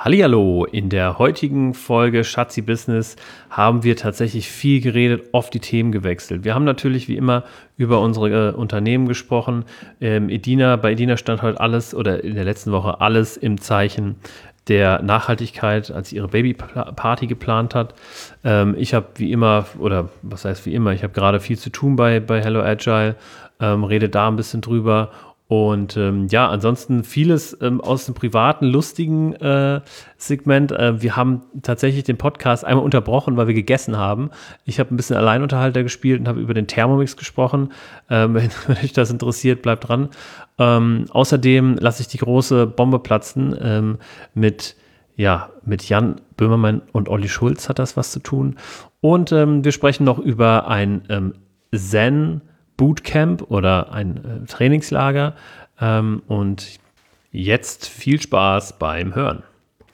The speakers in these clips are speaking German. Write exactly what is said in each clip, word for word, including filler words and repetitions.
Hallihallo, in der heutigen Folge Schatzi Business haben wir tatsächlich viel geredet, oft die Themen gewechselt. Wir haben natürlich wie immer über unsere äh, Unternehmen gesprochen. Ähm, Edina, bei Edina stand heute alles oder in der letzten Woche alles im Zeichen der Nachhaltigkeit, als sie ihre Babyparty geplant hat. Ähm, ich habe wie immer, oder was heißt wie immer, ich habe gerade viel zu tun bei, bei Hello Agile, ähm, rede da ein bisschen drüber. Und ähm, ja, ansonsten vieles ähm, aus dem privaten, lustigen äh, Segment. Äh, wir haben tatsächlich den Podcast einmal unterbrochen, weil wir gegessen haben. Ich habe ein bisschen Alleinunterhalter gespielt und habe über den Thermomix gesprochen. Ähm, wenn, wenn euch das interessiert, bleibt dran. Ähm, außerdem lasse ich die große Bombe platzen ähm, mit, ja, mit Jan Böhmermann und Olli Schulz hat das was zu tun. Und ähm, wir sprechen noch über ein ähm, Zen Bootcamp oder ein äh, Trainingslager. Ähm, und jetzt viel Spaß beim Hören.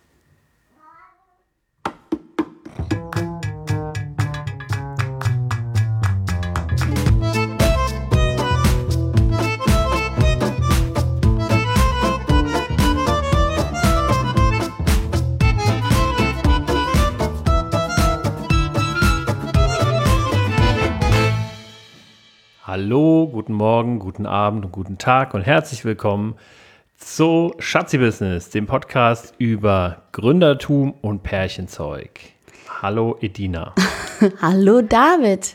Hallo, guten Morgen, guten Abend und guten Tag und herzlich willkommen zu Schatzi Business, dem Podcast über Gründertum und Pärchenzeug. Hallo Edina. Hallo David.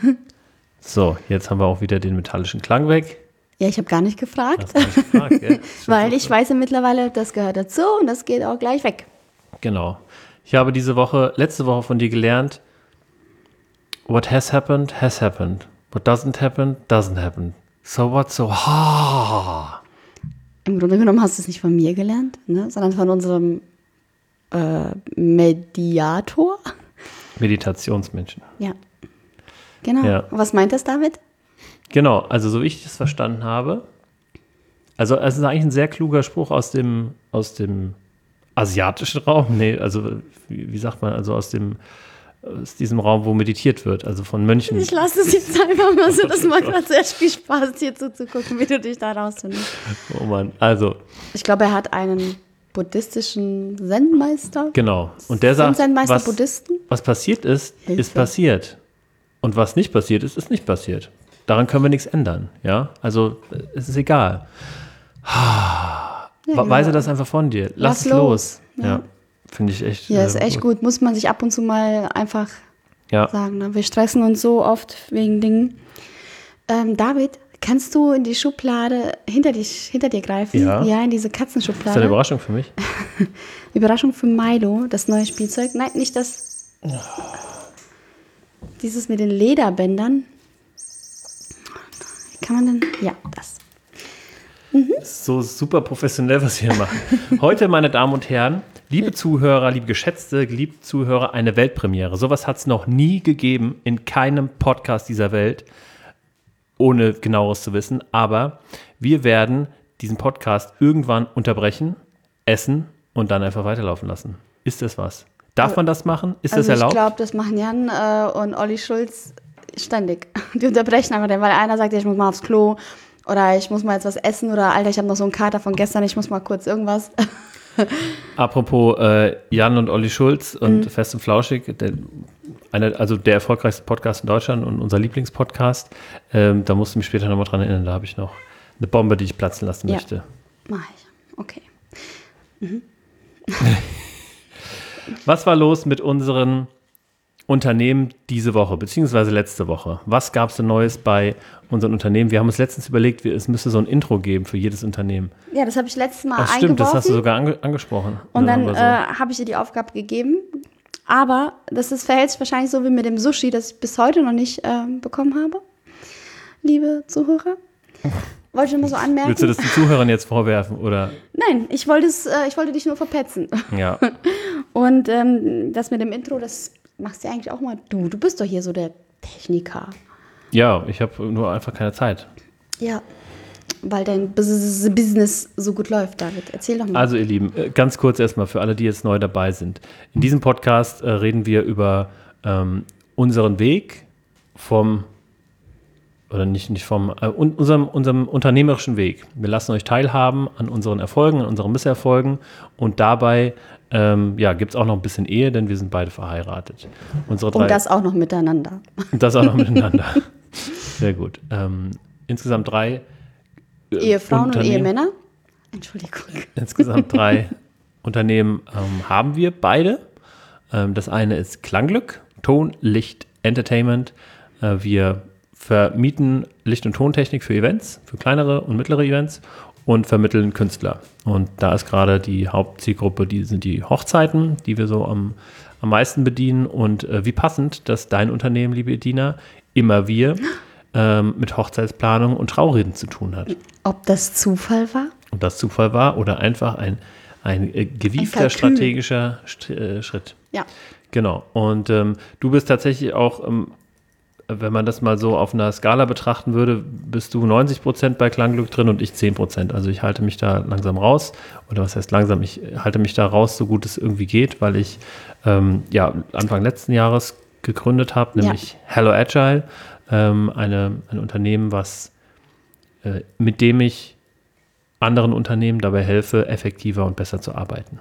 So, jetzt haben wir auch wieder den metallischen Klang weg. Ja, ich habe gar nicht gefragt. Hast du nicht gefragt, gell? Weil ich weiß ja mittlerweile, das gehört dazu und das geht auch gleich weg. Genau. Ich habe diese Woche, letzte Woche von dir gelernt, what has happened, has happened. What doesn't happen, doesn't happen. So what, so ha. Im Grunde genommen hast du es nicht von mir gelernt, ne? Sondern von unserem äh, Mediator. Meditationsmenschen. Ja, genau. Ja. Und was meint das, David? Genau, also so wie ich das verstanden habe, also es ist eigentlich ein sehr kluger Spruch aus dem, aus dem asiatischen Raum, nee, also wie, wie sagt man, also aus dem aus diesem Raum, wo meditiert wird, also von Mönchen. Ich lasse es jetzt einfach mal so, das macht gerade sehr viel Spaß, dir zuzugucken, wie du dich da rausfindest. Oh Mann, also. Ich glaube, er hat einen buddhistischen Zen-Meister. Genau. Und der sagt, Zen-Meister was, Buddhisten? was passiert ist, Hilfe. ist passiert. Und was nicht passiert ist, ist nicht passiert. Daran können wir nichts ändern, ja? Also, es ist egal. Ja, genau. Weise das einfach von dir. Lass, Lass es los. los. Ja. ja. Finde ich echt. Ja, ist echt gut. gut. Muss man sich ab und zu mal einfach ja. sagen. Ne? Wir stressen uns so oft wegen Dingen. Ähm, David, kannst du in die Schublade hinter, dich, hinter dir greifen? Ja. Ja, in diese Katzenschublade. Das ist eine Überraschung für mich. Überraschung für Milo, das neue Spielzeug. Nein, nicht das. Oh. Dieses mit den Lederbändern. Wie kann man denn? Ja, das. Mhm. So super professionell, was wir hier machen. Heute, meine Damen und Herren, liebe Zuhörer, liebe geschätzte, geliebte Zuhörer, eine Weltpremiere. Sowas hat es noch nie gegeben in keinem Podcast dieser Welt, ohne Genaueres zu wissen. Aber wir werden diesen Podcast irgendwann unterbrechen, essen und dann einfach weiterlaufen lassen. Ist das was? Darf man das machen? Ist also das erlaubt? Ich glaube, das machen Jan äh, und Olli Schulz ständig. Die unterbrechen einfach, weil einer sagt, ich muss mal aufs Klo oder ich muss mal jetzt was essen oder Alter, ich habe noch so einen Kater von gestern, ich muss mal kurz irgendwas. Apropos äh, Jan und Olli Schulz und mhm. Fest und Flauschig, der, eine, also der erfolgreichste Podcast in Deutschland und unser Lieblingspodcast. Ähm, da musst du mich später nochmal dran erinnern, da habe ich noch eine Bombe, die ich platzen lassen ja. möchte. Mach ich. Okay. Mhm. Was war los mit unseren Unternehmen diese Woche, beziehungsweise letzte Woche? Was gab es denn Neues bei unseren Unternehmen? Wir haben uns letztens überlegt, es müsste so ein Intro geben für jedes Unternehmen. Ja, das habe ich letztes Mal Ach, eingeworfen. Stimmt, das hast du sogar ange- angesprochen. Und dann so. äh, habe ich dir die Aufgabe gegeben. Aber das ist, verhält sich wahrscheinlich so wie mit dem Sushi, das ich bis heute noch nicht äh, bekommen habe. Liebe Zuhörer. Wollte ich nur so anmerken. Willst du das den Zuhörern jetzt vorwerfen, oder? Nein, ich wollte, es, äh, ich wollte dich nur verpetzen. Ja. Und ähm, das mit dem Intro, das machst du ja eigentlich auch mal du. Du bist doch hier so der Techniker. Ja, ich habe nur einfach keine Zeit. Ja, weil dein Business so gut läuft, David. Erzähl doch mal. Also ihr Lieben, ganz kurz erstmal für alle, die jetzt neu dabei sind. In diesem Podcast äh, reden wir über ähm, unseren Weg vom oder nicht, nicht vom, äh, unserem, unserem unternehmerischen Weg. Wir lassen euch teilhaben an unseren Erfolgen, an unseren Misserfolgen und dabei ähm, ja, gibt es auch noch ein bisschen Ehe, denn wir sind beide verheiratet. Unsere drei, Und das auch noch miteinander. und das auch noch miteinander. Sehr gut. Ähm, insgesamt drei äh, Ehefrauen und Unternehmen- Ehemänner? Entschuldigung. Insgesamt drei Unternehmen ähm, haben wir beide. Ähm, das eine ist Klangglück, Ton, Licht, Entertainment. Äh, wir vermieten Licht- und Tontechnik für Events, für kleinere und mittlere Events und vermitteln Künstler. Und da ist gerade die Hauptzielgruppe, die sind die Hochzeiten, die wir so am, am meisten bedienen. Und äh, wie passend, dass dein Unternehmen, liebe Edina, immer wir ähm, mit Hochzeitsplanung und Traureden zu tun hat. Ob das Zufall war? Und das Zufall war oder einfach ein, ein äh, gewiefter Kalkül. strategischer St- äh, Schritt. Ja. Genau. Und ähm, du bist tatsächlich auch, ähm, wenn man das mal so auf einer Skala betrachten würde, bist du neunzig Prozent bei Klangglück drin und ich zehn Prozent. Also ich halte mich da langsam raus. Oder was heißt langsam? Ich halte mich da raus, so gut es irgendwie geht, weil ich ähm, ja, Anfang letzten Jahres gegründet habe, nämlich Ja. Hello Agile, ähm, eine, ein Unternehmen, was äh, mit dem ich anderen Unternehmen dabei helfe, effektiver und besser zu arbeiten.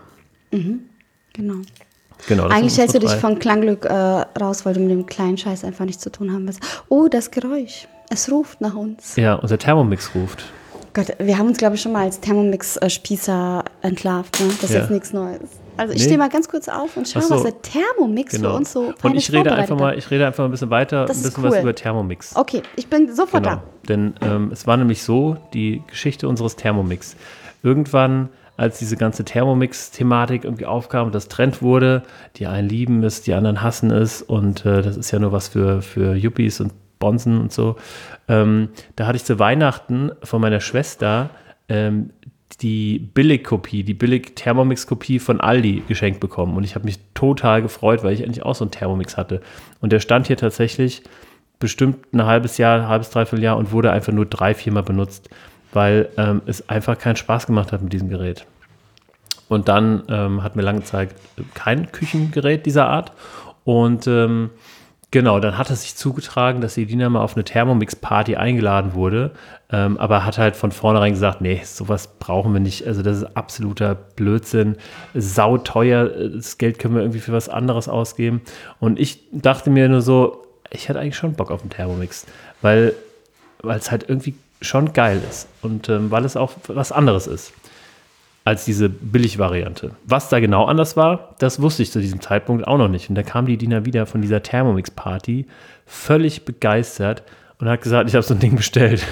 Genau. Genau, das Eigentlich sind hältst du unsere dich drei. von Klangglück äh, raus, weil du mit dem kleinen Scheiß einfach nichts zu tun haben willst. Oh, das Geräusch. Es ruft nach uns. Ja, unser Thermomix ruft. Gott, wir haben uns, glaube ich, schon mal als Thermomix-Spießer entlarvt. Ne? Das ist Ja. jetzt nichts Neues. Also ich Nee. stehe mal ganz kurz auf und schaue, Ach so. was der Thermomix Genau. für uns so Und Feines ich rede vorbereitet einfach mal, hat. ich rede einfach ein bisschen weiter, Das ein ist bisschen cool. was über Thermomix. Okay, ich bin sofort Genau. da. Denn ähm, es war nämlich so, die Geschichte unseres Thermomix. Irgendwann, als diese ganze Thermomix-Thematik irgendwie aufkam und das Trend wurde, die einen lieben es, die anderen hassen es und äh, das ist ja nur was für, für Yuppies und Bonzen und so. Ähm, da hatte ich zu Weihnachten von meiner Schwester ähm, die Billigkopie, die Billig-Thermomix-Kopie von Aldi geschenkt bekommen. Und ich habe mich total gefreut, weil ich endlich auch so einen Thermomix hatte. Und der stand hier tatsächlich bestimmt ein halbes Jahr, ein halbes, dreiviertel Jahr und wurde einfach nur drei, viermal benutzt, weil ähm, es einfach keinen Spaß gemacht hat mit diesem Gerät. Und dann ähm, hatten wir lange Zeit kein Küchengerät dieser Art. Und ähm, genau, dann hat es sich zugetragen, dass Edina mal auf eine Thermomix-Party eingeladen wurde, ähm, aber hat halt von vornherein gesagt, nee, sowas brauchen wir nicht. Also das ist absoluter Blödsinn, sauteuer, das Geld können wir irgendwie für was anderes ausgeben. Und ich dachte mir nur so, ich hätte eigentlich schon Bock auf einen Thermomix, weil weil es halt irgendwie schon geil ist und ähm, weil es auch was anderes ist als diese Billigvariante. Was da genau anders war, das wusste ich zu diesem Zeitpunkt auch noch nicht. Und da kam die Dina wieder von dieser Thermomix-Party völlig begeistert und hat gesagt, ich habe so ein Ding bestellt.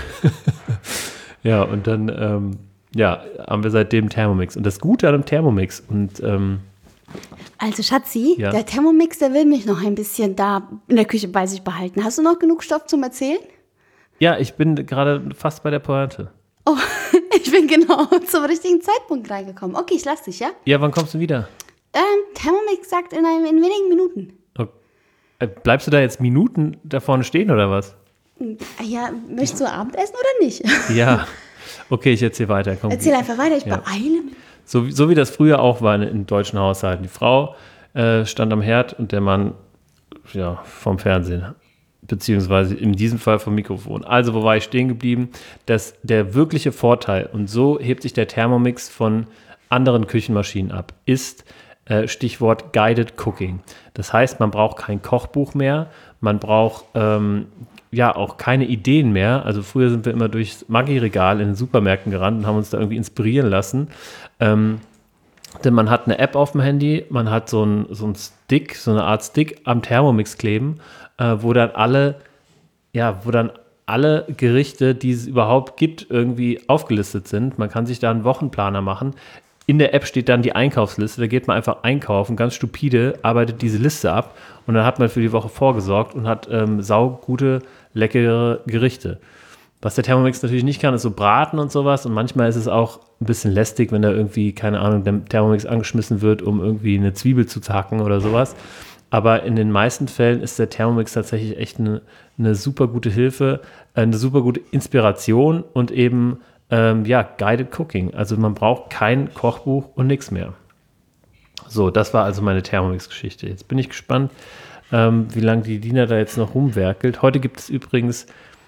Ja, und dann ähm, ja, haben wir seitdem Thermomix. Und das Gute an einem Thermomix und ähm, Also Schatzi, Ja. der Thermomix, der will mich noch ein bisschen da in der Küche bei sich behalten. Hast du noch genug Stoff zum Erzählen? ja, ich bin gerade fast bei der Pointe. Oh, ich bin genau zum richtigen Zeitpunkt reingekommen. Okay, ich lass dich, ja? Ja, wann kommst du wieder? Ähm, Thermomix sagt in, einem, in wenigen Minuten. Okay. Äh, Bleibst du da jetzt Minuten da vorne stehen oder was? Ja, möchtest du Abendessen oder nicht? Ja, okay, ich erzähle weiter. Komm. Erzähl einfach weiter, ich Ja. beeile mich. So, wie- so wie das früher auch war in, in deutschen Haushalten. Die Frau äh, stand am Herd und der Mann ja, vom Fernsehen. Beziehungsweise in diesem Fall vom Mikrofon. Also, wo war ich stehen geblieben? Dass der wirkliche Vorteil, und so hebt sich der Thermomix von anderen Küchenmaschinen ab, ist äh, Stichwort Guided Cooking. Das heißt, man braucht kein Kochbuch mehr, man braucht ähm, ja auch keine Ideen mehr. Also früher sind wir immer durchs Maggi-Regal in den Supermärkten gerannt und haben uns da irgendwie inspirieren lassen. Ähm, denn man hat eine App auf dem Handy, man hat so ein, so ein Stick, so eine Art Stick am Thermomix kleben, äh, wo dann alle, ja, wo dann alle Gerichte, die es überhaupt gibt, irgendwie aufgelistet sind. Man kann sich da einen Wochenplaner machen. In der App steht dann die Einkaufsliste, da geht man einfach einkaufen, ganz stupide, arbeitet diese Liste ab und dann hat man für die Woche vorgesorgt und hat ähm, saugute, leckere Gerichte. Was der Thermomix natürlich nicht kann, ist so braten und sowas. Und manchmal ist es auch ein bisschen lästig, wenn da irgendwie, keine Ahnung, der Thermomix angeschmissen wird, um irgendwie eine Zwiebel zu zacken oder sowas. Aber in den meisten Fällen ist der Thermomix tatsächlich echt eine, eine super gute Hilfe, eine super gute Inspiration und eben, ähm, ja, Guided Cooking. Also man braucht kein Kochbuch und nichts mehr. So, das war also meine Thermomix-Geschichte. Jetzt bin ich gespannt, ähm, wie lange die Dina da jetzt noch rumwerkelt. Heute gibt es übrigens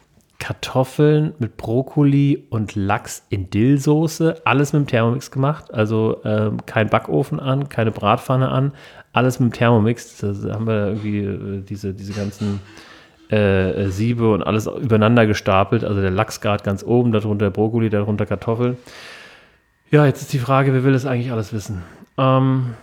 Kartoffeln mit Brokkoli und Lachs in Dillsoße, alles mit dem Thermomix gemacht, also ähm, kein Backofen an, keine Bratpfanne an, alles mit dem Thermomix. Da haben wir irgendwie äh, diese, diese ganzen äh, Siebe und alles übereinander gestapelt, also der Lachs gerade ganz oben, darunter Brokkoli, darunter Kartoffeln. Ja, jetzt ist die Frage, wer will das eigentlich alles wissen? Ähm,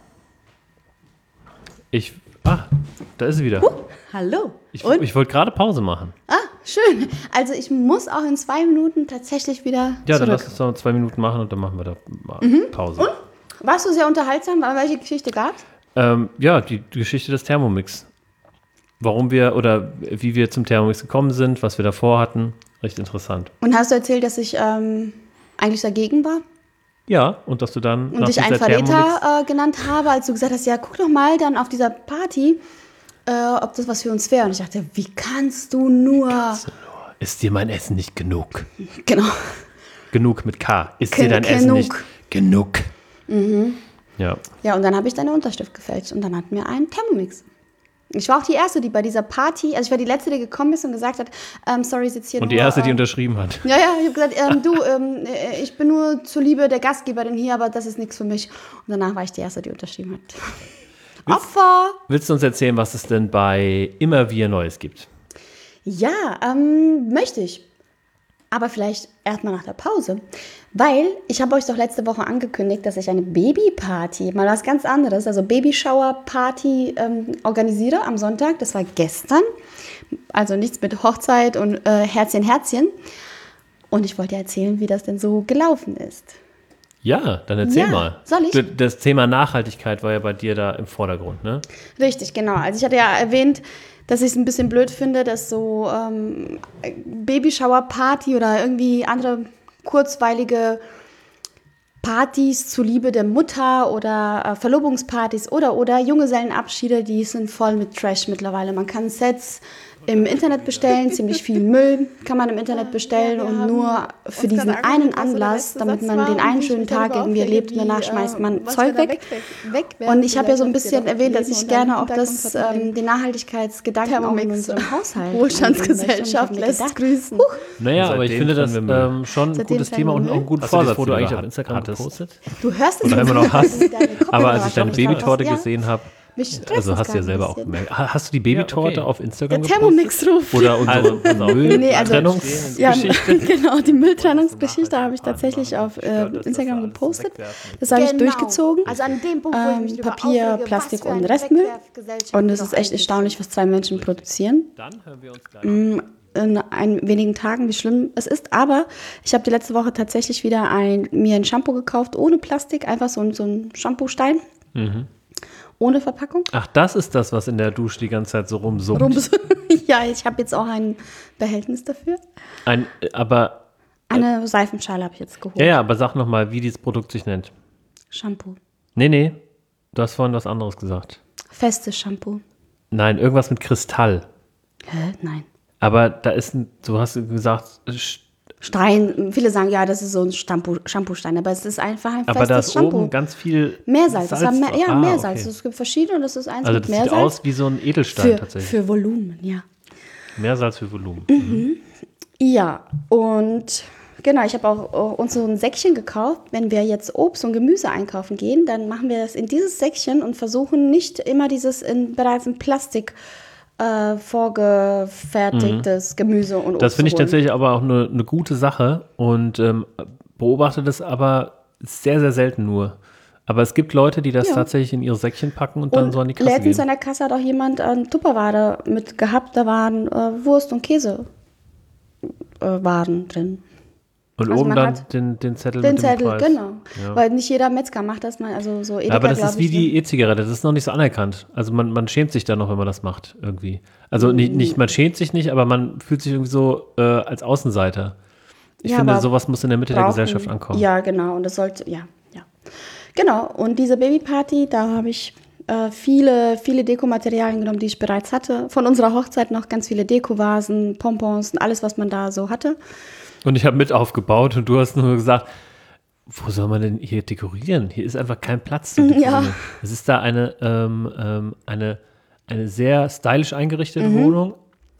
ich, ah, da ist sie wieder. Uh, hallo. Ich, ich wollte gerade Pause machen. Ah, schön. Also ich muss auch in zwei Minuten tatsächlich wieder Ja, zurück. dann lass uns noch zwei Minuten machen und dann machen wir da mal mhm. Pause. Und? Warst du sehr unterhaltsam? Welche Geschichte gab's? Ähm, ja, die, die Geschichte des Thermomix. Warum wir oder wie wir zum Thermomix gekommen sind, was wir davor hatten. Recht interessant. Und hast du erzählt, dass ich ähm, eigentlich dagegen war? Ja, und dass du dann und dich einen Verräter äh, genannt habe, als du gesagt hast, ja, guck doch mal dann auf dieser Party, äh, ob das was für uns wäre. Und ich dachte, wie kannst du nur? Kannst du nur? Ist dir mein Essen nicht genug? Genau. Genug mit K. Ist Gen- dir dein genug. Essen nicht genug? Mhm. Ja. Ja, und dann habe ich deine Unterschrift gefälscht und dann hatten wir einen Thermomix. Ich war auch die Erste, die bei dieser Party, also ich war die Letzte, die gekommen ist und gesagt hat, ähm, sorry, ich sitze hier Und nur, die Erste, die ähm, unterschrieben hat. Ja, ja, ich habe gesagt, ähm, du, ähm, äh, ich bin nur zuliebe der Gastgeberin hier, aber das ist nichts für mich. Und danach war ich die Erste, die unterschrieben hat. Willst, Opfer! Willst du uns erzählen, was es denn bei Immer Wieder Neues gibt? Ja, ähm, möchte ich. Aber vielleicht erstmal nach der Pause. Weil ich habe euch doch letzte Woche angekündigt, dass ich eine Babyparty, mal was ganz anderes, also Babyshower-Party ähm, organisiere am Sonntag. Das war gestern. Also nichts mit Hochzeit und äh, Herzchen, Herzchen. Und ich wollte ja erzählen, wie das denn so gelaufen ist. Ja, dann erzähl Ja, mal. soll ich? Das Thema Nachhaltigkeit war ja bei dir da im Vordergrund, ne? Richtig, genau. Also ich hatte ja erwähnt, dass ich es ein bisschen blöd finde, dass so ähm, Babyshower-Party oder irgendwie andere kurzweilige Partys zuliebe der Mutter oder äh, Verlobungspartys oder oder Junggesellenabschiede, die sind voll mit Trash mittlerweile. Man kann Sets im Internet bestellen, ziemlich viel Müll kann man im Internet bestellen, ja, und nur für diesen einen Anlass, damit man den einen schönen Tag irgendwie erlebt und danach schmeißt man äh, Zeug weg. weg und ich habe ja so ein bisschen erwähnt, dass ich gerne auch das, ähm, den Nachhaltigkeitsgedanken auch in unserem Haushalt Wohlstandsgesellschaft lässt grüßen. Naja, aber ich finde das ähm, schon ein Seitdem gutes Thema und auch ein gutes Vorsatz, wo du eigentlich auf Instagram gepostet. Du hörst es oder immer noch hast. Aber als ich deine drauf Babytorte hast, ja. gesehen habe, also hast du ja selber auch gemerkt. Hast du die Babytorte Ja, okay. auf Instagram Der Thermomix-Ruf. Oder unsere, unsere Nee, also- Mülltrennungsgeschichte? Ja, genau, die Mülltrennungsgeschichte habe ich tatsächlich auf äh, Instagram gepostet. Das habe ich Genau. durchgezogen. Also an dem Punkt, wo ich mich Ähm, drüber Papier, aufrege, Plastik was für und eine Restmüll. Wegwerfgesellschaft Und es wir ist doch echt eigentlich erstaunlich, was zwei Menschen produzieren. Dann hören wir uns gleich. Mm, In ein, wenigen Tagen, wie schlimm es ist. Aber ich habe die letzte Woche tatsächlich wieder ein, mir ein Shampoo gekauft, ohne Plastik, einfach so, ein- so ein Shampoo-Stein. Mhm. Ohne Verpackung. Ach, das ist das, was in der Dusche die ganze Zeit so rumsummt. Rums. Ja, ich habe jetzt auch ein Behältnis dafür. Ein, aber, Eine Seifenschale habe ich jetzt geholt. ja, ja, aber sag nochmal, wie dieses Produkt sich nennt. Shampoo. Nee, nee, du hast vorhin was anderes gesagt. Festes Shampoo. Nein, irgendwas mit Kristall. Hä? Nein. Aber da ist, ein, du hast gesagt, sch- Stein, viele sagen, ja, das ist so ein Shampoo, Shampoo-Stein, aber es ist einfach ein aber da festes ist Shampoo. oben ganz viel Meersalz, das war mehr, drauf. ja, Ah, Meersalz. okay. Es gibt verschiedene und das ist eins Also mit das sieht Meersalz. aus wie so ein Edelstein für, tatsächlich. für Volumen, ja. Meersalz für Volumen. Mhm. Ja, und genau, ich habe auch äh, uns so ein Säckchen gekauft. Wenn wir jetzt Obst und Gemüse einkaufen gehen, dann machen wir das in dieses Säckchen und versuchen nicht immer dieses in, bereits in Plastik äh, vorgefertigtes Gemüse und Obst Das finde ich zu holen. tatsächlich aber auch eine, eine gute Sache und ähm, beobachte das aber sehr, sehr selten nur. Aber es gibt Leute, die das Ja. tatsächlich in ihre Säckchen packen und, dann Und so an die Kasse letztens gehen. an der Kasse hat auch jemand eine Tupperware mit gehabt, da waren äh, Wurst und Käse äh, waren drin. Und also oben man dann hat den, den Zettel Den mit dem Zettel, Preis. genau. Ja. Weil nicht jeder Metzger macht das mal, also so Edeka, Aber das glaub ist wie ich, die E-Zigarette, das ist noch nicht so anerkannt. Also man, man schämt sich da noch, wenn man das macht, irgendwie. Also nicht, nicht, man schämt sich nicht, aber man fühlt sich irgendwie so äh, als Außenseiter. Ich Ja, finde, aber sowas muss in der Mitte der brauchen- Gesellschaft ankommen. Ja, genau. Und das sollte, ja, ja. Genau. Und diese Babyparty, da habe ich äh, viele, viele Dekomaterialien genommen, die ich bereits hatte. Von unserer Hochzeit noch ganz viele Dekovasen, Pompons und alles, was man da so hatte. Und ich habe mit aufgebaut und du hast nur gesagt, wo soll man denn hier dekorieren? Hier ist einfach kein Platz zu dekorieren. Ja. Es ist da eine, ähm, ähm, eine, eine sehr stylisch eingerichtete Mhm. Wohnung,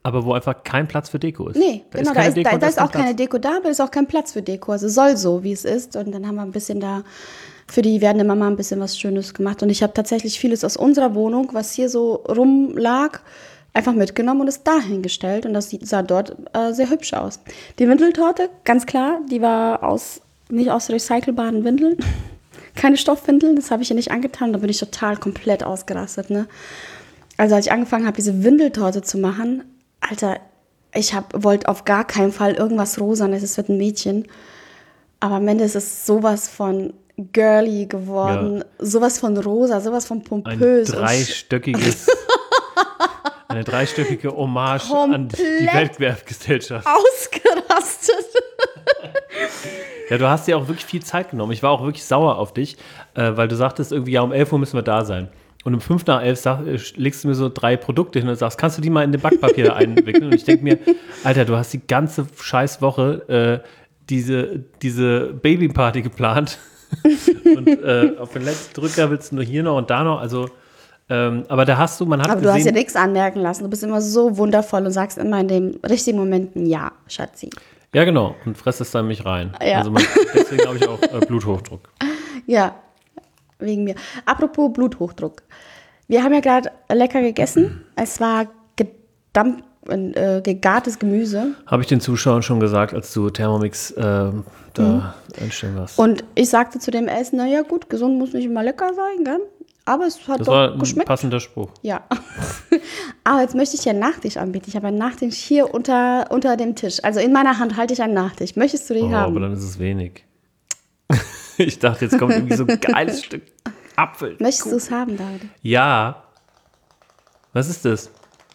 aber wo einfach kein Platz für Deko ist. Nee, da genau, ist da ist, Deko, da, da ist auch Platz. keine Deko da, aber ist auch kein Platz für Deko. Also soll so, wie es ist. Und dann haben wir ein bisschen da für die werdende Mama ein bisschen was Schönes gemacht. Und ich habe tatsächlich vieles aus unserer Wohnung, was hier so rumlag, einfach mitgenommen und es dahingestellt. Und das sah dort äh, sehr hübsch aus. Die Windeltorte, ganz klar, die war aus nicht aus recycelbaren Windeln. Keine Stoffwindeln, das habe ich ihr nicht angetan. Da bin ich total komplett ausgerastet. Ne? Also als ich angefangen habe, diese Windeltorte zu machen, Alter, ich wollte auf gar keinen Fall irgendwas Rosanes, es wird ein Mädchen. Aber am Ende ist es sowas von girly geworden, ja. sowas von rosa, sowas von pompös. Ein dreistöckiges, eine dreistöckige Hommage an die Weltwerfgesellschaft. Ausgerastet. Ja, du hast dir auch wirklich viel Zeit genommen. Ich war auch wirklich sauer auf dich, äh, weil du sagtest irgendwie, ja, um elf Uhr müssen wir da sein. Und um fünf nach elf sag, legst du mir so drei Produkte hin und sagst, kannst du die mal in den Backpapier da einwickeln? Und ich denke mir, Alter, du hast die ganze scheiß Woche äh, diese, diese Babyparty geplant. und äh, auf den letzten Drücker willst du nur hier noch und da noch. Also, ähm, aber da hast du, man hat Aber gesehen, du hast ja nichts anmerken lassen. Du bist immer so wundervoll und sagst immer in dem richtigen Moment ein Ja, Schatzi. Ja, genau. Und fresst es dann mich rein. Ja. Also man, deswegen habe ich auch äh, Bluthochdruck. Ja, wegen mir. Apropos Bluthochdruck. Wir haben ja gerade lecker gegessen. Es war gedamp, äh, gegartes Gemüse. Habe ich den Zuschauern schon gesagt, als du Thermomix äh, da mhm. einstellen warst. Und ich sagte zu dem Essen, naja gut, gesund muss nicht immer lecker sein, gell? Aber es hat das doch war ein geschmeckt. Passender Spruch. Ja. Aber jetzt möchte ich dir einen Nachtisch anbieten. Ich habe einen Nachtisch hier unter, unter dem Tisch. Also in meiner Hand halte ich einen Nachtisch. Möchtest du den oh, haben? Aber dann ist es wenig. Ich dachte, jetzt kommt irgendwie so ein geiles Stück Apfel. Möchtest du es haben, David? Ja. Was ist das?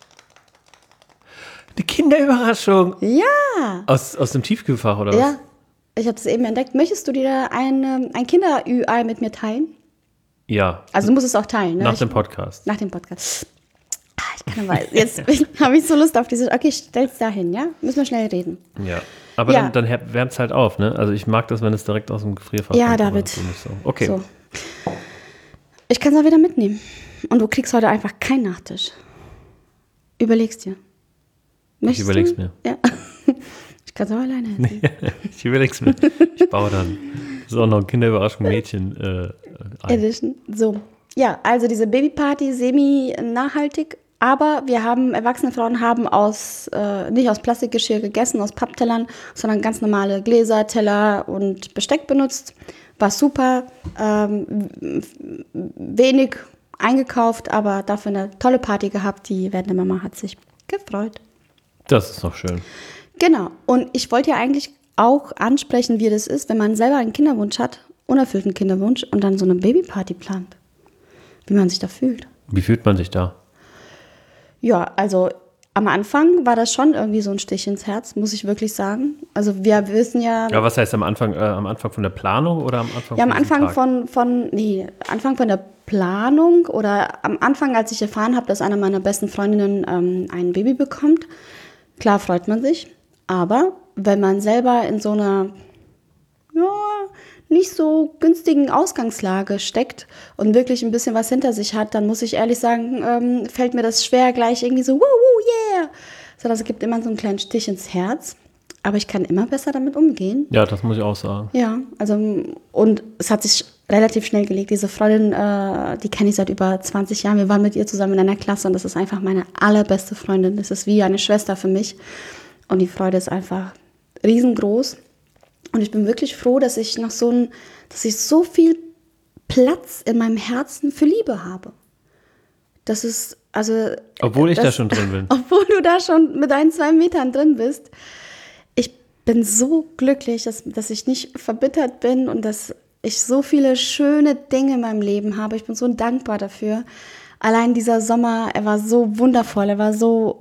Die Kinderüberraschung. Ja. Aus, aus dem Tiefkühlfach, oder was? Ja. Ich habe das eben entdeckt. Möchtest du dir ein, ein Kinder-Ü-Ei mit mir teilen? Ja. Also du musst es auch teilen, ne? Nach ich, dem Podcast. Nach dem Podcast. Ah, ich kann aber, jetzt habe ich so Lust auf dieses, okay, stell's da hin, ja? Müssen wir schnell reden. Ja. Aber ja. dann, dann wärmt es halt auf, ne? Also ich mag das, wenn es direkt aus dem Gefrierfach ja, kommt. Ja, David. So nicht so. Okay. So. Ich kann es auch wieder mitnehmen. Und du kriegst heute einfach keinen Nachtisch. Überlegst dir. Möchtest ich überleg's du? mir. Ja. Ich kann es auch alleine essen. Ich überleg's mir. Ich baue dann. Das ist auch noch ein Kinderüberraschung Mädchen. Äh, Edition. So. Ja, also diese Babyparty, semi-nachhaltig. Aber wir haben, erwachsene Frauen haben aus, äh, nicht aus Plastikgeschirr gegessen, aus Papptellern, sondern ganz normale Gläser, Teller und Besteck benutzt. War super. Ähm, wenig eingekauft, aber dafür eine tolle Party gehabt. Die werdende Mama hat sich gefreut. Das ist doch schön. Genau. Und ich wollte ja eigentlich auch ansprechen, wie das ist, wenn man selber einen Kinderwunsch hat, unerfüllten Kinderwunsch, und dann so eine Babyparty plant. Wie man sich da fühlt. Wie fühlt man sich da? Ja, also am Anfang war das schon irgendwie so ein Stich ins Herz, muss ich wirklich sagen. Also wir wissen ja... Ja, was heißt am Anfang, äh, am Anfang von der Planung oder am Anfang ja, von am Anfang Tag? von, von, nee, Anfang von der Planung oder am Anfang, als ich erfahren habe, dass eine meiner besten Freundinnen ähm, ein Baby bekommt. Klar freut man sich, aber wenn man selber in so einer, ja, nicht so günstigen Ausgangslage steckt und wirklich ein bisschen was hinter sich hat, dann muss ich ehrlich sagen, ähm, fällt mir das schwer, gleich irgendwie so, wuh, wuh, yeah. Sondern es gibt immer so einen kleinen Stich ins Herz. Aber ich kann immer besser damit umgehen. Ja, das muss ich auch sagen. Ja, also und es hat sich relativ schnell gelegt. Diese Freundin, äh, die kenne ich seit über zwanzig Jahren. Wir waren mit ihr zusammen in einer Klasse und das ist einfach meine allerbeste Freundin. Das ist wie eine Schwester für mich. Und die Freude ist einfach riesengroß. Und ich bin wirklich froh, dass ich noch so ein, dass ich so viel Platz in meinem Herzen für Liebe habe. Das ist, also. Obwohl ich das, da schon drin bin. Obwohl du da schon mit deinen zwei Metern drin bist. Ich bin so glücklich, dass, dass ich nicht verbittert bin und dass ich so viele schöne Dinge in meinem Leben habe. Ich bin so dankbar dafür. Allein dieser Sommer, er war so wundervoll, er war so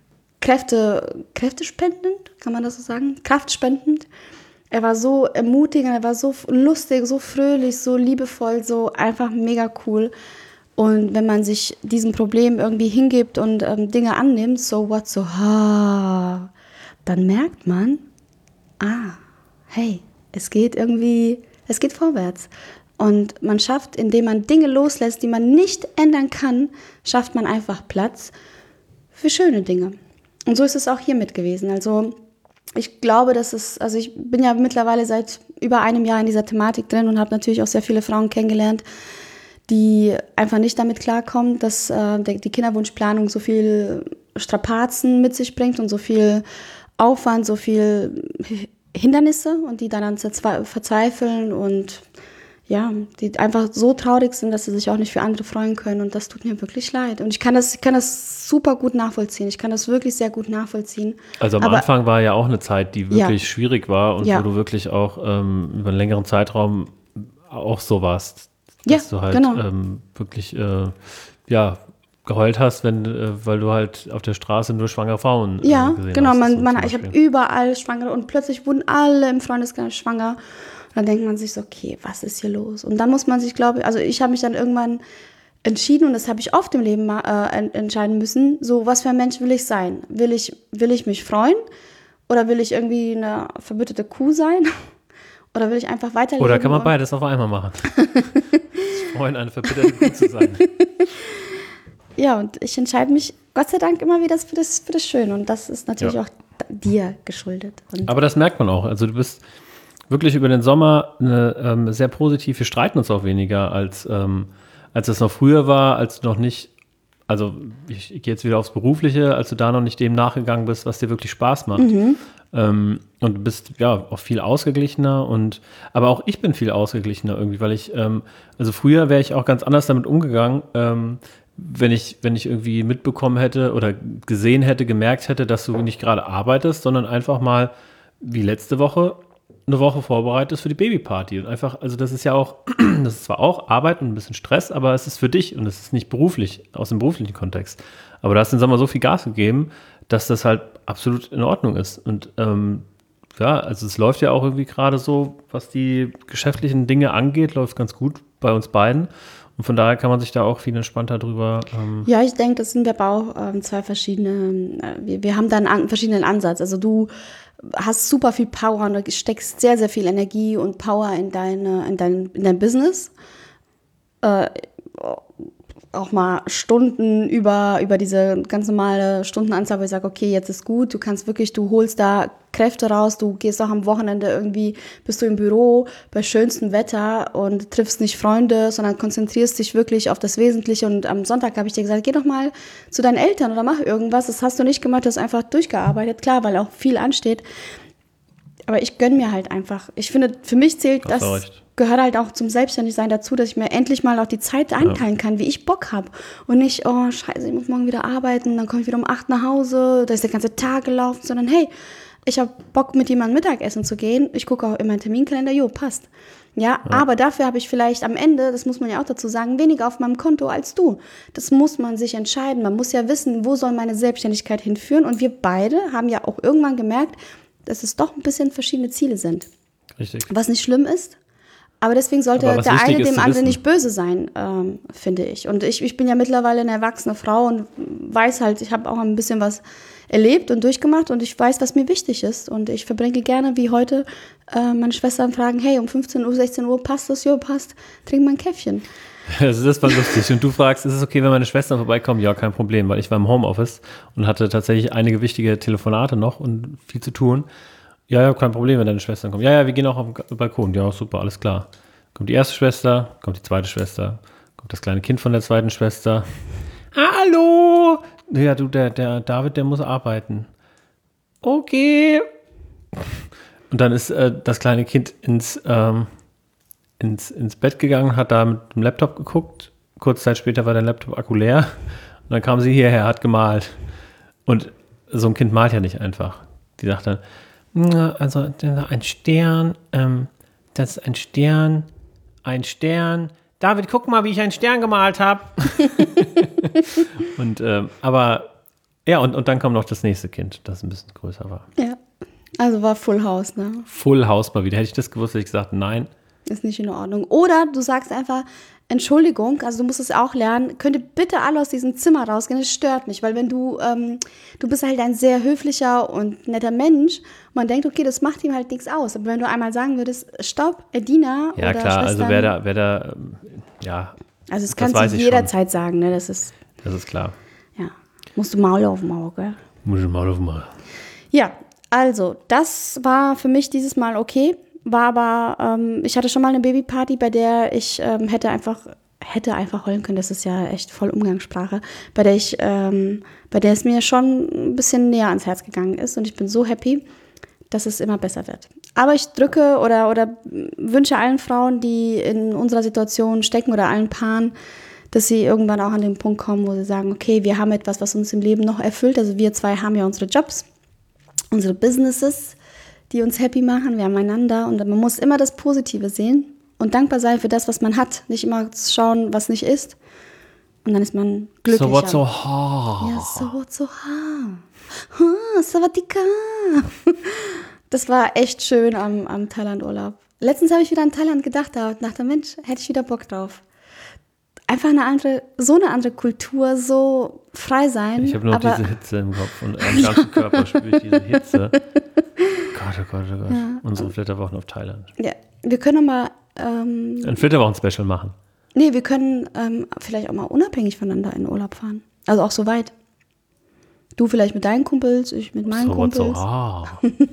Kräfte, kräftespendend, kann man das so sagen? Kraftspendend. Er war so ermutigend, er war so lustig, so fröhlich, so liebevoll, so einfach mega cool. Und wenn man sich diesem Problem irgendwie hingibt und ähm, Dinge annimmt, so what, so ha, dann merkt man, ah, hey, es geht irgendwie, es geht vorwärts. Und man schafft, indem man Dinge loslässt, die man nicht ändern kann, schafft man einfach Platz für schöne Dinge. Und so ist es auch hiermit gewesen. Also ich glaube, dass es, also ich bin ja mittlerweile seit über einem Jahr in dieser Thematik drin und habe natürlich auch sehr viele Frauen kennengelernt, die einfach nicht damit klarkommen, dass äh, die Kinderwunschplanung so viel Strapazen mit sich bringt und so viel Aufwand, so viel Hindernisse und die dann, dann verzweifeln und ja, die einfach so traurig sind, dass sie sich auch nicht für andere freuen können und das tut mir wirklich leid. Und ich kann das, ich kann das super gut nachvollziehen. Ich kann das wirklich sehr gut nachvollziehen. Also am Aber, Anfang war ja auch eine Zeit, die wirklich ja. schwierig war und ja. wo du wirklich auch ähm, über einen längeren Zeitraum auch so warst, dass ja, du halt genau. ähm, wirklich äh, ja, geheult hast, wenn, äh, weil du halt auf der Straße nur schwangere Frauen äh, ja, gesehen genau, hast. man, so man, ich habe überall Schwangere und plötzlich wurden alle im Freundeskreis schwanger. Und dann denkt man sich so, okay, was ist hier los? Und dann muss man sich, glaube ich, also ich habe mich dann irgendwann entschieden, und das habe ich oft im Leben äh, entscheiden müssen, so, was für ein Mensch will ich sein? Will ich, will ich mich freuen? Oder will ich irgendwie eine verbitterte Kuh sein? Oder will ich einfach weiterleben? Oder kann man beides auf einmal machen? Ich freue, eine verbitterte Kuh zu sein. Ja, und ich entscheide mich Gott sei Dank immer wieder für das, für das Schöne. Und das ist natürlich ja. auch dir geschuldet. Und aber das merkt man auch. Also du bist wirklich über den Sommer eine, ähm, sehr positiv. Wir streiten uns auch weniger, als, ähm, als es noch früher war, als du noch nicht, also ich, ich gehe jetzt wieder aufs Berufliche, als du da noch nicht dem nachgegangen bist, was dir wirklich Spaß macht. Mhm. Ähm, und du bist ja auch viel ausgeglichener und, aber auch ich bin viel ausgeglichener irgendwie, weil ich, ähm, also früher wäre ich auch ganz anders damit umgegangen, ähm, wenn ich, wenn ich irgendwie mitbekommen hätte oder gesehen hätte, gemerkt hätte, dass du nicht gerade arbeitest, sondern einfach mal, wie letzte Woche, eine Woche vorbereitest für die Babyparty. Und einfach, also das ist ja auch, das ist zwar auch Arbeit und ein bisschen Stress, aber es ist für dich und es ist nicht beruflich, aus dem beruflichen Kontext. Aber da hast du, sagen wir mal, so viel Gas gegeben, dass das halt absolut in Ordnung ist. Und ähm, ja, also es läuft ja auch irgendwie gerade so, was die geschäftlichen Dinge angeht, läuft ganz gut bei uns beiden. Und von daher kann man sich da auch viel entspannter drüber. Ähm ja, ich denke, das sind wir aber auch ähm, zwei verschiedene, äh, wir, wir haben da einen an, verschiedenen Ansatz. Also du hast super viel Power und du steckst sehr, sehr viel Energie und Power in, deine, in, dein, in dein Business. Äh, auch mal Stunden über, über diese ganz normale Stundenanzahl, wo ich sage, okay, jetzt ist gut, du kannst wirklich, du holst da Kräfte raus, du gehst auch am Wochenende irgendwie, bist du im Büro bei schönstem Wetter und triffst nicht Freunde, sondern konzentrierst dich wirklich auf das Wesentliche und am Sonntag habe ich dir gesagt, geh doch mal zu deinen Eltern oder mach irgendwas, das hast du nicht gemacht, du hast einfach durchgearbeitet, klar, weil auch viel ansteht, aber ich gönne mir halt einfach, ich finde, für mich zählt das, das gehört halt auch zum Selbstständigsein dazu, dass ich mir endlich mal auch die Zeit einteilen kann, wie ich Bock habe. Und nicht, oh scheiße, ich muss morgen wieder arbeiten, dann komme ich wieder um acht nach Hause, da ist der ganze Tag gelaufen, sondern hey, ich habe Bock, mit jemandem Mittagessen zu gehen. Ich gucke auch in meinen Terminkalender, jo, passt. Ja, ja. Aber dafür habe ich vielleicht am Ende, das muss man ja auch dazu sagen, weniger auf meinem Konto als du. Das muss man sich entscheiden. Man muss ja wissen, wo soll meine Selbstständigkeit hinführen. Und wir beide haben ja auch irgendwann gemerkt, dass es doch ein bisschen verschiedene Ziele sind. Richtig. Was nicht schlimm ist. Aber deswegen sollte aber der eine dem anderen nicht böse sein, ähm, finde ich. Und ich, ich bin ja mittlerweile eine erwachsene Frau und weiß halt, ich habe auch ein bisschen was erlebt und durchgemacht und ich weiß, was mir wichtig ist. Und ich verbringe gerne, wie heute, äh, meine Schwestern fragen, hey, um fünfzehn Uhr, sechzehn Uhr, passt das? Jo, passt. Trink mal ein Käffchen. Also das war lustig. Und du fragst, ist es okay, wenn meine Schwestern vorbeikommen? Ja, kein Problem, weil ich war im Homeoffice und hatte tatsächlich einige wichtige Telefonate noch und viel zu tun. Ja, ja, kein Problem, wenn deine Schwestern kommen. Ja, ja, wir gehen auch auf den Balkon. Ja, super, alles klar. Kommt die erste Schwester, kommt die zweite Schwester, kommt das kleine Kind von der zweiten Schwester. Hallo! Ja, du, der, der David, der muss arbeiten. Okay. Und dann ist äh, das kleine Kind ins, ähm, ins, ins Bett gegangen, hat da mit dem Laptop geguckt. Kurze Zeit später war der Laptop-Akku leer. Und dann kam sie hierher, hat gemalt. Und so ein Kind malt ja nicht einfach. Die sagt dann, also ein Stern, ähm, das ist ein Stern, ein Stern. David, guck mal, wie ich einen Stern gemalt habe. und ähm, aber ja, und, und dann kam noch das nächste Kind, das ein bisschen größer war. Ja, also war Full House, ne? Full House mal wieder. Hätte ich das gewusst, hätte ich gesagt, nein. Ist nicht in Ordnung. Oder du sagst einfach, Entschuldigung, also du musst es auch lernen, könnt ihr bitte alle aus diesem Zimmer rausgehen, das stört mich, weil wenn du, ähm, du bist halt ein sehr höflicher und netter Mensch, man denkt, okay, das macht ihm halt nichts aus, aber wenn du einmal sagen würdest, stopp, Edina ja, oder klar, Schwestern, also wer da, wer da, ähm, ja. Also das kannst du jederzeit sagen, ne, das ist. Das ist klar. Ja, musst du Maul auf Maul, gell? Muss ich mal aufmachen. Ja, also, das war für mich dieses Mal okay. War aber, ähm, ich hatte schon mal eine Babyparty, bei der ich ähm, hätte einfach, hätte einfach heulen können. Das ist ja echt voll Umgangssprache. Bei der ich, ähm, bei der es mir schon ein bisschen näher ans Herz gegangen ist. Und ich bin so happy, dass es immer besser wird. Aber ich drücke oder, oder wünsche allen Frauen, die in unserer Situation stecken oder allen Paaren, dass sie irgendwann auch an den Punkt kommen, wo sie sagen, okay, wir haben etwas, was uns im Leben noch erfüllt. Also wir zwei haben ja unsere Jobs, unsere Businesses, die uns happy machen. Wir haben einander und man muss immer das Positive sehen und dankbar sein für das, was man hat. Nicht immer schauen, was nicht ist. Und dann ist man glücklicher. So what so ha. Ja, so what so ha. Ha, Sawadika. Das war echt schön am, am Thailand-Urlaub. Letztens habe ich wieder an Thailand gedacht, da dachte, Mensch, hätte ich wieder Bock drauf. Einfach eine andere, so eine andere Kultur, so frei sein. Ich habe nur aber diese Hitze im Kopf und am ganzen Körper spüre ich diese Hitze. Gott, oh Gott, oh Gott. Ja. Unsere Flitterwochen auf Thailand. Ja, wir können auch mal, ähm, Ein Flitterwochen-Special machen. nee, wir können ähm, vielleicht auch mal unabhängig voneinander in Urlaub fahren. Also auch so weit. Du vielleicht mit deinen Kumpels, ich mit meinen So what Kumpels. so ha.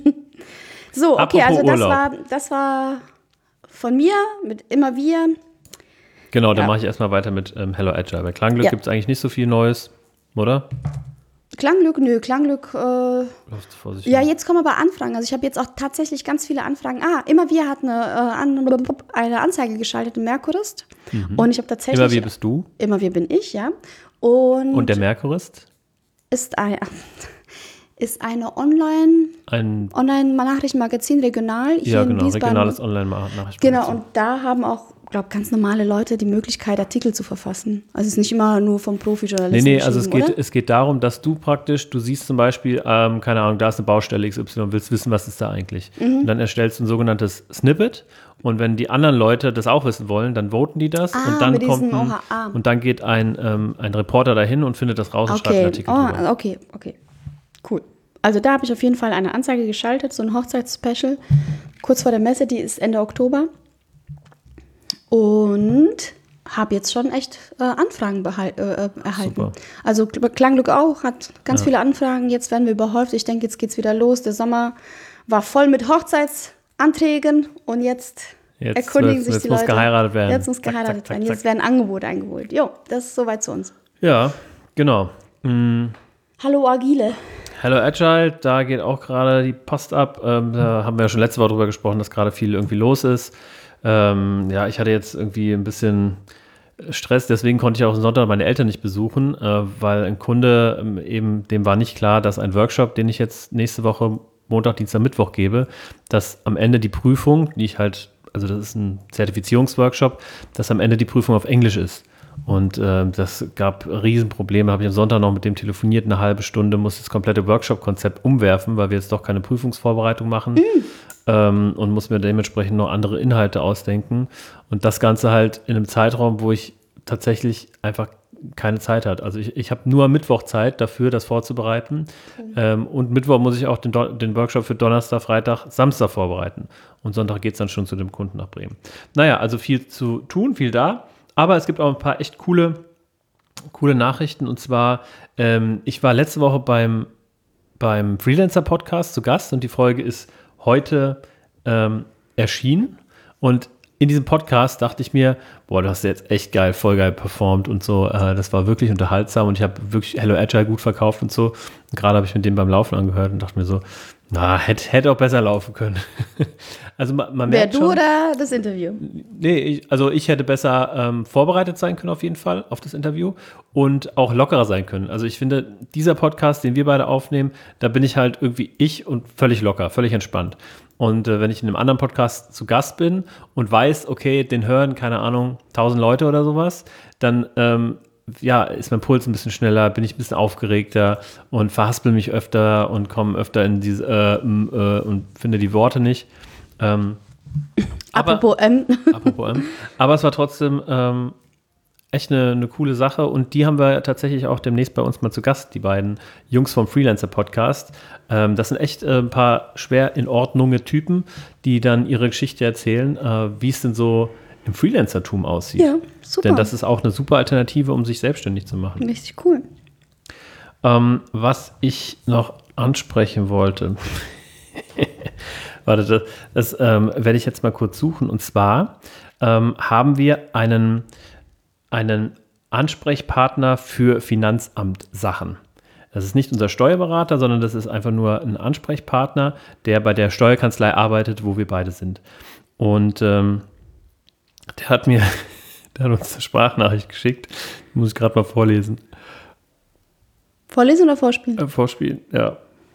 So, okay, Apropos also das Urlaub. war, das war von mir, mit immer wir. Genau, dann Ja. mache ich erstmal weiter mit ähm, Hello Agile. Bei Klangglück Ja. gibt es eigentlich nicht so viel Neues, oder? Klangglück, nö, Klangglück, äh, Läuft vor sich ja, hin. jetzt kommen aber Anfragen. Also ich habe jetzt auch tatsächlich ganz viele Anfragen. Ah, immer wir hat eine, äh, an, eine Anzeige geschaltet im Merkurist. Und ich habe tatsächlich... Immer wie bist du Immer wir bin ich, ja. Und, und der Merkurist? ist, ein, ist eine Online, Ein, Online-Nachrichtenmagazin, regional, hier ja in genau, Wiesbaden. regionales Online-Nachrichten. Genau, und da haben auch, glaube ganz normale Leute die Möglichkeit, Artikel zu verfassen. Also es ist nicht immer nur vom Nee, Profi-Journalisten nee, also es geschrieben, geht, oder? es geht darum, dass du praktisch, du siehst zum Beispiel, ähm, keine Ahnung, da ist eine Baustelle X Y und willst wissen, was ist da eigentlich. Mhm. Und dann erstellst du ein sogenanntes Snippet und wenn die anderen Leute das auch wissen wollen, dann voten die das Ah, und dann mit kommt diesen ein, O H A. und dann geht ein, ähm, ein Reporter dahin und findet das raus und schreibt einen Okay, Artikel drüber. oh, okay, okay, cool. Also da habe ich auf jeden Fall eine Anzeige geschaltet, so ein Hochzeitsspecial, kurz vor der Messe, die ist Ende Oktober. Und habe jetzt schon echt äh, Anfragen behal- äh, erhalten. Super. Also Kl- Klangglück auch, hat ganz Ja. viele Anfragen. Jetzt werden wir überhäuft. Ich denke, jetzt geht's wieder los. Der Sommer war voll mit Hochzeitsanträgen und jetzt, Jetzt erkundigen wird- sich jetzt die muss Leute. geheiratet werden. Jetzt muss Zack, geheiratet zack, werden. zack, Jetzt werden Angebote eingeholt. Jo, das ist soweit zu uns. Ja, genau. Mm. Hallo Agile. Hello Agile, da geht auch gerade die Post ab. Ähm, da haben wir ja schon letzte Woche drüber gesprochen, dass gerade viel irgendwie los ist. Ähm, ja, ich hatte jetzt irgendwie ein bisschen Stress, deswegen konnte ich auch am Sonntag meine Eltern nicht besuchen, äh, weil ein Kunde ähm, eben, dem war nicht klar, dass ein Workshop, den ich jetzt nächste Woche Montag, Dienstag, Mittwoch gebe, dass am Ende die Prüfung, die ich halt, also das ist ein Zertifizierungsworkshop, dass am Ende die Prüfung auf Englisch ist. Und äh, das gab Riesenprobleme. Habe ich am Sonntag noch mit dem telefoniert, eine halbe Stunde, musste das komplette Workshop-Konzept umwerfen, weil wir jetzt doch keine Prüfungsvorbereitung machen. Mm. Ähm, und muss mir dementsprechend noch andere Inhalte ausdenken. Und das Ganze halt in einem Zeitraum, wo ich tatsächlich einfach keine Zeit hat. Also ich, ich habe nur am Mittwoch Zeit dafür, das vorzubereiten. Mhm. Ähm, und Mittwoch muss ich auch den, Do- den Workshop für Donnerstag, Freitag, Samstag vorbereiten. Und Sonntag geht es dann schon zu dem Kunden nach Bremen. Naja, also viel zu tun, viel da. Aber es gibt auch ein paar echt coole, coole Nachrichten. Und zwar, ähm, ich war letzte Woche beim, beim Freelancer-Podcast zu Gast und die Folge ist heute ähm, erschienen. Und in diesem Podcast dachte ich mir, boah, du hast jetzt echt geil, voll geil performt und so. Äh, das war wirklich unterhaltsam und ich habe wirklich Hello Agile gut verkauft und so. Und gerade habe ich mit dem beim Laufen angehört und dachte mir so, na, hätte, hätte auch besser laufen können. Also man, man Wer merkt du schon, oder das Interview? Nee, ich, also ich hätte besser ähm, vorbereitet sein können auf jeden Fall auf das Interview und auch lockerer sein können. Also ich finde, dieser Podcast, den wir beide aufnehmen, da bin ich halt irgendwie ich und völlig locker, völlig entspannt. Und äh, wenn ich in einem anderen Podcast zu Gast bin und weiß, okay, den hören, keine Ahnung, tausend Leute oder sowas, dann ähm, ja, ist mein Puls ein bisschen schneller, bin ich ein bisschen aufgeregter und verhaspel mich öfter und komme öfter in diese äh, äh, und finde die Worte nicht. Ähm, aber, Apropos M. apropos M. Aber es war trotzdem ähm, echt eine, eine coole Sache und die haben wir tatsächlich auch demnächst bei uns mal zu Gast, die beiden Jungs vom Freelancer-Podcast. Ähm, das sind echt äh, ein paar schwer in Ordnung Typen, die dann ihre Geschichte erzählen, äh, wie es denn so im Freelancertum aussieht. Ja, super. Denn das ist auch eine super Alternative, um sich selbstständig zu machen. Richtig cool. Ähm, was ich noch ansprechen wollte, warte, das, das ähm, werde ich jetzt mal kurz suchen. Und zwar ähm, haben wir einen, einen Ansprechpartner für Finanzamt-Sachen. Das ist nicht unser Steuerberater, sondern das ist einfach nur ein Ansprechpartner, der bei der Steuerkanzlei arbeitet, wo wir beide sind. Und ähm, der hat mir, der hat uns eine Sprachnachricht geschickt. Die muss ich gerade mal vorlesen. Vorlesen oder vorspielen? Äh, vorspielen, ja.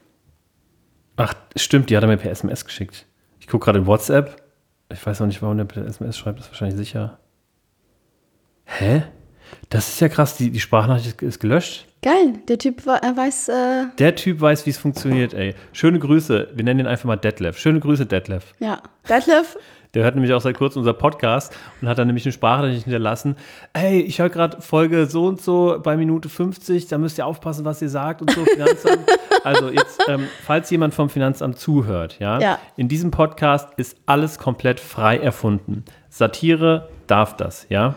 Ach, stimmt, die hat er mir per S M S geschickt. Ich gucke gerade in WhatsApp. Ich weiß auch nicht, warum der per S M S schreibt, das ist wahrscheinlich sicher. Hä? Das ist ja krass, die, die Sprachnachricht ist gelöscht. Geil, der Typ weiß... Äh Der Typ weiß, wie es funktioniert, ey. Schöne Grüße, wir nennen ihn einfach mal Detlef. Schöne Grüße, Detlef. Ja, Detlef. Der hört nämlich auch seit kurzem unser Podcast und hat dann nämlich eine Sprachnachricht hinterlassen. Ey, ich höre gerade Folge so und so bei Minute fünfzig, da müsst ihr aufpassen, was ihr sagt und so, Finanzamt. Also jetzt, ähm, falls jemand vom Finanzamt zuhört, ja, ja, in diesem Podcast ist alles komplett frei erfunden. Satire darf das, ja?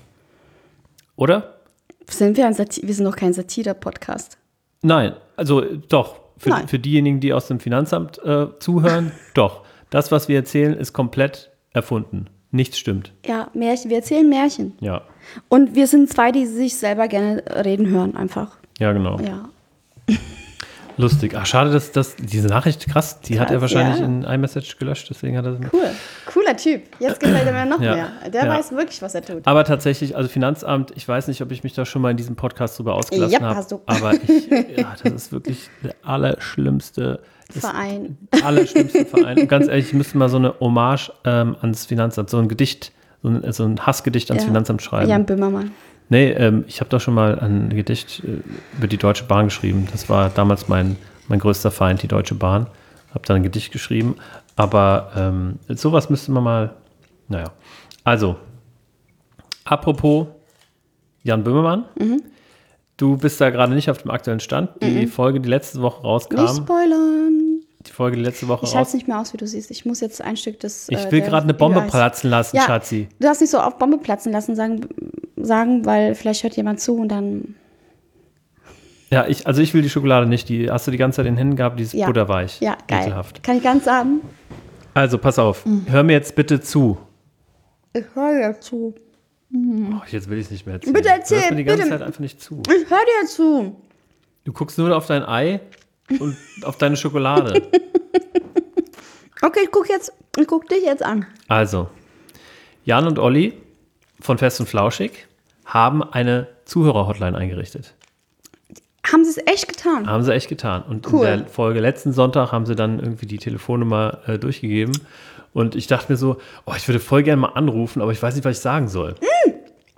Oder? Sind wir ein Satire? Wir sind doch kein Satire-Podcast. Nein, also doch. Für, Nein. für diejenigen, die aus dem Finanzamt äh, zuhören, doch. Das, was wir erzählen, ist komplett erfunden. Nichts stimmt. Ja, Märchen. Wir erzählen Märchen. Ja. Und wir sind zwei, die sich selber gerne reden hören, einfach. Ja, genau. Ja. Lustig. Ach, schade, dass, dass diese Nachricht, krass, die krass, hat er wahrscheinlich ja. in iMessage gelöscht, deswegen hat er sie. Cool. Cooler Typ. Jetzt gefällt er mir noch Ja. mehr. Der Ja. weiß wirklich, was er tut. Aber tatsächlich, also Finanzamt, ich weiß nicht, ob ich mich da schon mal in diesem Podcast drüber ausgelassen Ja, habe. hast du. Aber ich, ja, das ist wirklich der allerschlimmste das Verein. Allerschlimmste Verein. Und ganz ehrlich, ich müsste mal so eine Hommage ähm, ans Finanzamt, so ein Gedicht, so ein, so ein Hassgedicht ans Ja. Finanzamt schreiben. Jan Böhmermann. Nee, ähm, ich habe doch schon mal ein Gedicht äh, über die Deutsche Bahn geschrieben. Das war damals mein, mein größter Feind, die Deutsche Bahn. Habe dann ein Gedicht geschrieben. Aber ähm, sowas müsste man mal, naja. Also, apropos Jan Böhmermann. Mhm. Du bist da gerade nicht auf dem aktuellen Stand. Die Mhm. Folge, die letzte Woche rauskam. Nicht spoilern. Die Folge, die letzte Woche Ich halte es raus. nicht mehr aus, wie du siehst. Ich muss jetzt ein Stück des... Ich äh, will der gerade eine Bombe Ü-Eis. platzen lassen, Ja, Schatzi. Du darfst nicht so auf Bombe platzen lassen sagen, sagen, weil vielleicht hört jemand zu und dann... Ja, ich, also ich will die Schokolade nicht. Die hast du die ganze Zeit in den Händen gehabt, die ist Ja. butterweich. Ja, geil. Ekelhaft. Kann ich ganz sagen? Also, pass auf. Hör mir jetzt bitte zu. Ich höre dir zu. Oh, jetzt will ich es nicht mehr erzählen. Bitte erzähl, Du hörst mir die ganze bitte. Zeit einfach nicht zu. Ich höre dir zu. Du guckst nur auf dein Ei und auf deine Schokolade. Okay, ich guck jetzt, ich guck dich jetzt an. Also, Jan und Olli von Fest und Flauschig haben eine Zuhörer-Hotline eingerichtet. Haben sie es echt getan? Haben sie echt getan. Und Cool. in der Folge letzten Sonntag haben sie dann irgendwie die Telefonnummer äh, durchgegeben. Und ich dachte mir so, oh, ich würde voll gerne mal anrufen, aber ich weiß nicht, was ich sagen soll. Mm.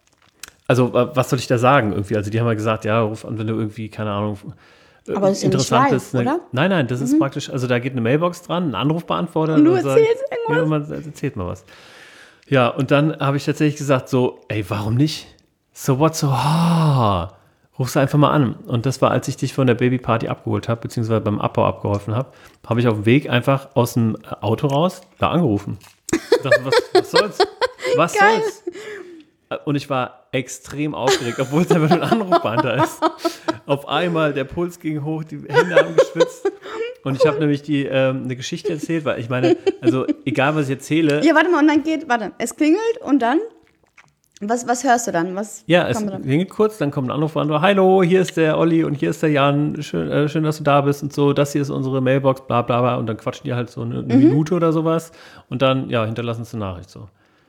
Also, äh, was soll ich da sagen irgendwie? Also, die haben ja gesagt, ja, ruf an, wenn du irgendwie, keine Ahnung, äh, Aber das ist ja nicht interessantes, live, ne- oder? Nein, nein, das ist praktisch, also da geht eine Mailbox dran, ein Anrufbeantworter. Und du sagt- erzählst irgendwas? Ja, man erzählt mal was. Ja, und dann habe ich tatsächlich gesagt so, ey, warum nicht? So what, so, ha. Rufst du einfach mal an. Und das war, als ich dich von der Babyparty abgeholt habe, beziehungsweise beim Abbau abgeholfen habe, habe ich auf dem Weg einfach aus dem Auto raus da angerufen. Ich dachte, was, was soll's? Was Geil. soll's? Und ich war extrem aufgeregt, obwohl es einfach nur ein Anrufbeantworter ist. Auf einmal, der Puls ging hoch, die Hände haben geschwitzt. Und ich habe nämlich die, ähm, eine Geschichte erzählt, weil ich meine, also egal, was ich erzähle. Ja, warte mal, und dann geht, warte, es klingelt und dann? Was, was hörst du dann? Was Ja, es kommt dann? klingelt kurz, dann kommt ein Anrufbeantworter. Hallo, hier ist der Olli und hier ist der Jan. Schön, äh, schön, dass du da bist und so. Das hier ist unsere Mailbox, bla bla bla. Und dann quatschen die halt so eine, eine Mhm. Minute oder sowas. Und dann, ja, hinterlassen sie eine Nachricht so.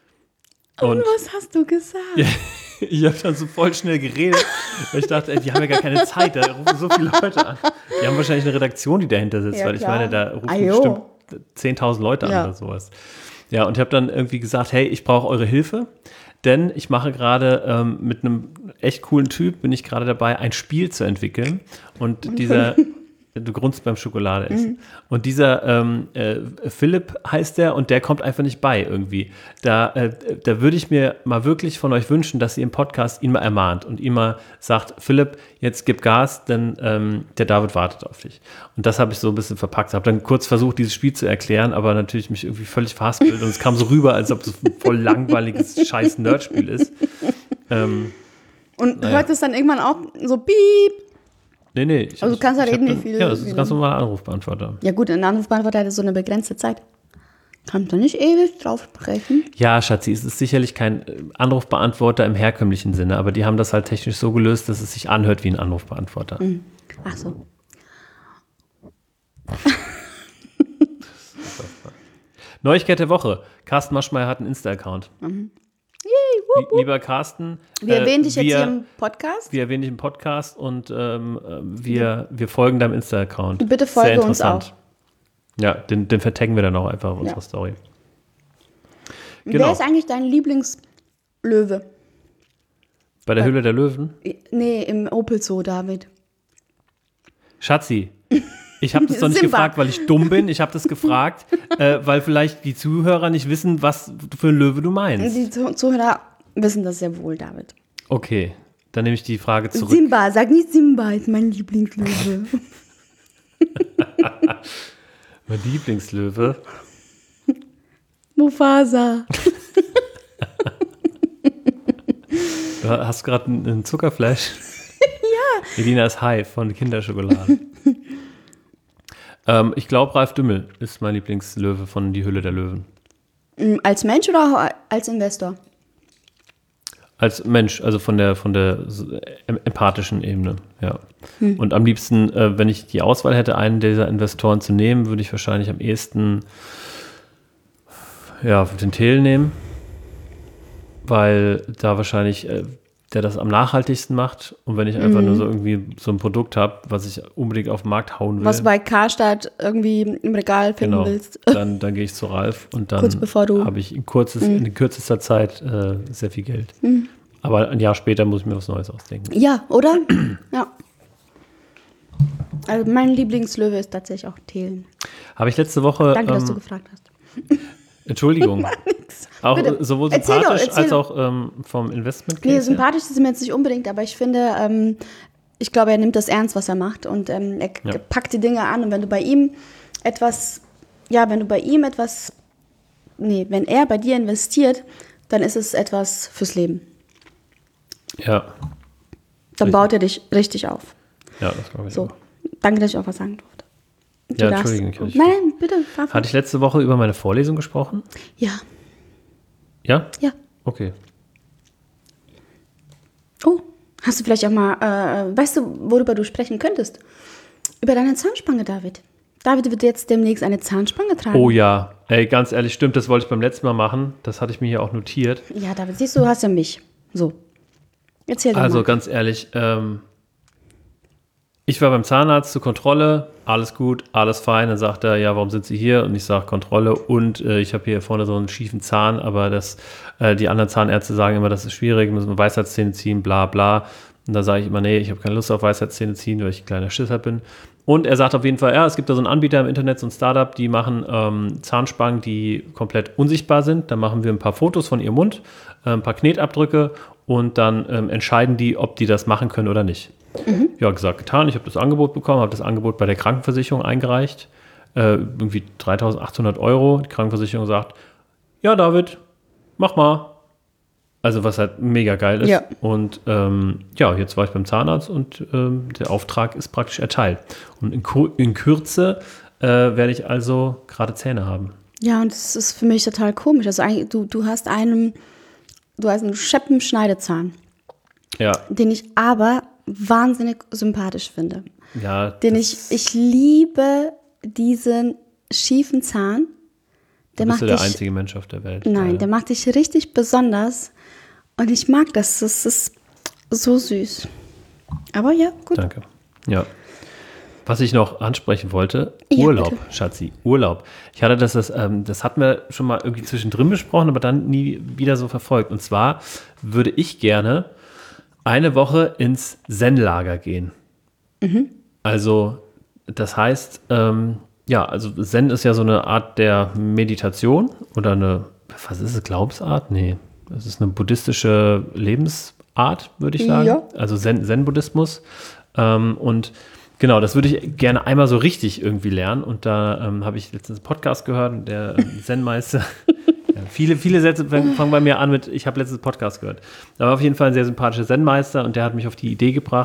Und was hast du gesagt? Ja, ich habe dann so voll schnell geredet, weil ich dachte, ey, die haben ja gar keine Zeit, da rufen so viele Leute an. Die haben wahrscheinlich eine Redaktion, die dahinter sitzt, Ja, weil ich klar. meine, da rufen Ajo. bestimmt zehntausend Leute an Ja. oder sowas. Ja, und ich habe dann irgendwie gesagt, hey, ich brauche eure Hilfe, denn ich mache gerade ähm, mit einem echt coolen Typ, bin ich gerade dabei, ein Spiel zu entwickeln. Und dieser, du grunzt beim Schokolade essen. Und dieser ähm, äh, Philipp heißt der und der kommt einfach nicht bei irgendwie. Da, äh, da würde ich mir mal wirklich von euch wünschen, dass ihr im Podcast ihn mal ermahnt und ihm mal sagt, Philipp, jetzt gib Gas, denn ähm, der David wartet auf dich. Und das habe ich so ein bisschen verpackt. Habe dann kurz versucht, dieses Spiel zu erklären, aber natürlich mich irgendwie völlig verhaspelt und es kam so rüber, als ob es ein voll langweiliges scheiß Nerdspiel ist. Ähm, Und Naja. hört es dann irgendwann auch so piep? Nee, nee. Ich, also du kannst halt ich eben hab, nicht viel. Ja, das ist ein ganz normaler Anrufbeantworter. Ja gut, ein Anrufbeantworter hat so eine begrenzte Zeit. Kannst du nicht ewig drauf sprechen? Ja, Schatzi, es ist sicherlich kein Anrufbeantworter im herkömmlichen Sinne, aber die haben das halt technisch so gelöst, dass es sich anhört wie ein Anrufbeantworter. Mhm. Ach so. Neuigkeit der Woche. Carsten Maschmeyer hat einen Insta-Account. Mhm. Yay, wup, wup. Lieber Carsten. Wir erwähnen dich jetzt wir, hier im Podcast. Wir erwähnen dich im Podcast und ähm, wir, wir folgen deinem Insta-Account. Bitte folge uns auch. Ja, den, den vertaggen wir dann auch einfach auf unserer ja. Story. Genau. Wer ist eigentlich dein Lieblingslöwe? Bei der Höhle der Löwen? Nee, im Opel Zoo, David. Schatzi, ich habe das doch nicht Simba. gefragt, weil ich dumm bin. Ich habe das gefragt, äh, weil vielleicht die Zuhörer nicht wissen, was für ein Löwe du meinst. Die Zuhörer wissen das sehr wohl, David. Okay, dann nehme ich die Frage zurück. Simba, sag nicht Simba ist mein Lieblingslöwe. Mein Lieblingslöwe? Mufasa. Du hast gerade einen, einen Zuckerflash. Ja. Elina ist high von Kinderschokolade. ähm, ich glaube, Ralf Dümmel ist mein Lieblingslöwe von Die Höhle der Löwen. Als Mensch oder als Investor? Als Mensch, also von der, von der empathischen Ebene, ja. Hm. Und am liebsten, äh, wenn ich die Auswahl hätte, einen dieser Investoren zu nehmen, würde ich wahrscheinlich am ehesten ja, den Thiel nehmen, weil da wahrscheinlich äh, der das am nachhaltigsten macht. Und wenn ich einfach mhm. nur so irgendwie so ein Produkt habe, was ich unbedingt auf den Markt hauen will. Was du bei Karstadt irgendwie im Regal finden genau, willst. Dann, dann gehe ich zu Ralf und dann habe ich in, kurzes, mhm. in kürzester Zeit äh, sehr viel Geld. Mhm. Aber ein Jahr später muss ich mir was Neues ausdenken. Ja, oder? Ja. Also mein Lieblingslöwe ist tatsächlich auch Thelen. Habe ich letzte Woche... Danke, ähm, dass du gefragt hast. Entschuldigung. Auch Bitte. Sowohl Erzähl sympathisch doch, erzähl als auch ähm, vom Investment. Nee, sympathisch ist ihm jetzt nicht unbedingt, aber ich finde, ähm, ich glaube, er nimmt das ernst, was er macht und ähm, er ja. packt die Dinge an und wenn du bei ihm etwas, ja, wenn du bei ihm etwas, nee, wenn er bei dir investiert, dann ist es etwas fürs Leben. Ja. Dann richtig. baut er dich richtig auf. Ja, das glaube ich so. auch. Danke, dass ich auch was sagen durfte. Du ja, darfst. Entschuldigung. Ich Nein, bitte. Fahr Hatte ich letzte Woche über meine Vorlesung gesprochen? Ja. Ja? Ja. Okay. Oh, hast du vielleicht auch mal, äh, weißt du, worüber du sprechen könntest? Über deine Zahnspange, David. David wird jetzt demnächst eine Zahnspange tragen. Oh ja, ey, ganz ehrlich, stimmt, das wollte ich beim letzten Mal machen. Das hatte ich mir hier auch notiert. Ja, David, siehst du, du hast ja mich. So. Erzähl doch mal. Also ganz ehrlich, ähm, ich war beim Zahnarzt zur Kontrolle, alles gut, alles fein. Dann sagt er, ja, warum sind Sie hier? Und ich sage Kontrolle und äh, ich habe hier vorne so einen schiefen Zahn, aber das, äh, die anderen Zahnärzte sagen immer, das ist schwierig, müssen wir Weisheitszähne ziehen, bla bla. Und da sage ich immer, nee, ich habe keine Lust auf Weisheitszähne ziehen, weil ich ein kleiner Schisser bin. Und er sagt auf jeden Fall, ja, es gibt da so einen Anbieter im Internet, so ein Startup, die machen ähm, Zahnspangen, die komplett unsichtbar sind. Dann machen wir ein paar Fotos von ihrem Mund, äh, ein paar Knetabdrücke und dann ähm, entscheiden die, ob die das machen können oder nicht. Mhm. Ja, gesagt, getan. Ich habe das Angebot bekommen, habe das Angebot bei der Krankenversicherung eingereicht. Äh, irgendwie dreitausendachthundert Euro. Die Krankenversicherung sagt, ja, David, mach mal. Also was halt mega geil ist. Ja. Und ähm, ja, jetzt war ich beim Zahnarzt und ähm, der Auftrag ist praktisch erteilt. Und in, Kur- in Kürze äh, werde ich also gerade Zähne haben. Ja, und das ist für mich total komisch. Also eigentlich, du, du hast einen, du hast einen Scheppenschneidezahn. Ja. Den ich aber wahnsinnig sympathisch finde. Ja. Den ich, ich liebe diesen schiefen Zahn. Der du bist macht ja der dich, einzige Mensch auf der Welt. Nein, ja. der macht dich richtig besonders. Und ich mag das. Das ist so süß. Aber ja, gut. Danke. Ja. Was ich noch ansprechen wollte, ja, Urlaub, bitte. Schatzi, Urlaub. Ich hatte das, das, ähm, das hatten wir schon mal irgendwie zwischendrin besprochen, aber dann nie wieder so verfolgt. Und zwar würde ich gerne eine Woche ins Zen-Lager gehen. Mhm. Also, das heißt, ähm, ja, also Zen ist ja so eine Art der Meditation oder eine, was ist es, Glaubensart? Nee, das ist eine buddhistische Lebensart, würde ich sagen. Ja. Also Zen, Zen-Buddhismus. Ähm, und genau, das würde ich gerne einmal so richtig irgendwie lernen. Und da ähm, habe ich letztens einen Podcast gehört und der ähm, Zen-Meister, ja, viele, viele Sätze fangen bei mir an mit, ich habe letztens einen Podcast gehört. Da war auf jeden Fall ein sehr sympathischer Zen-Meister und der hat mich auf die Idee gebracht,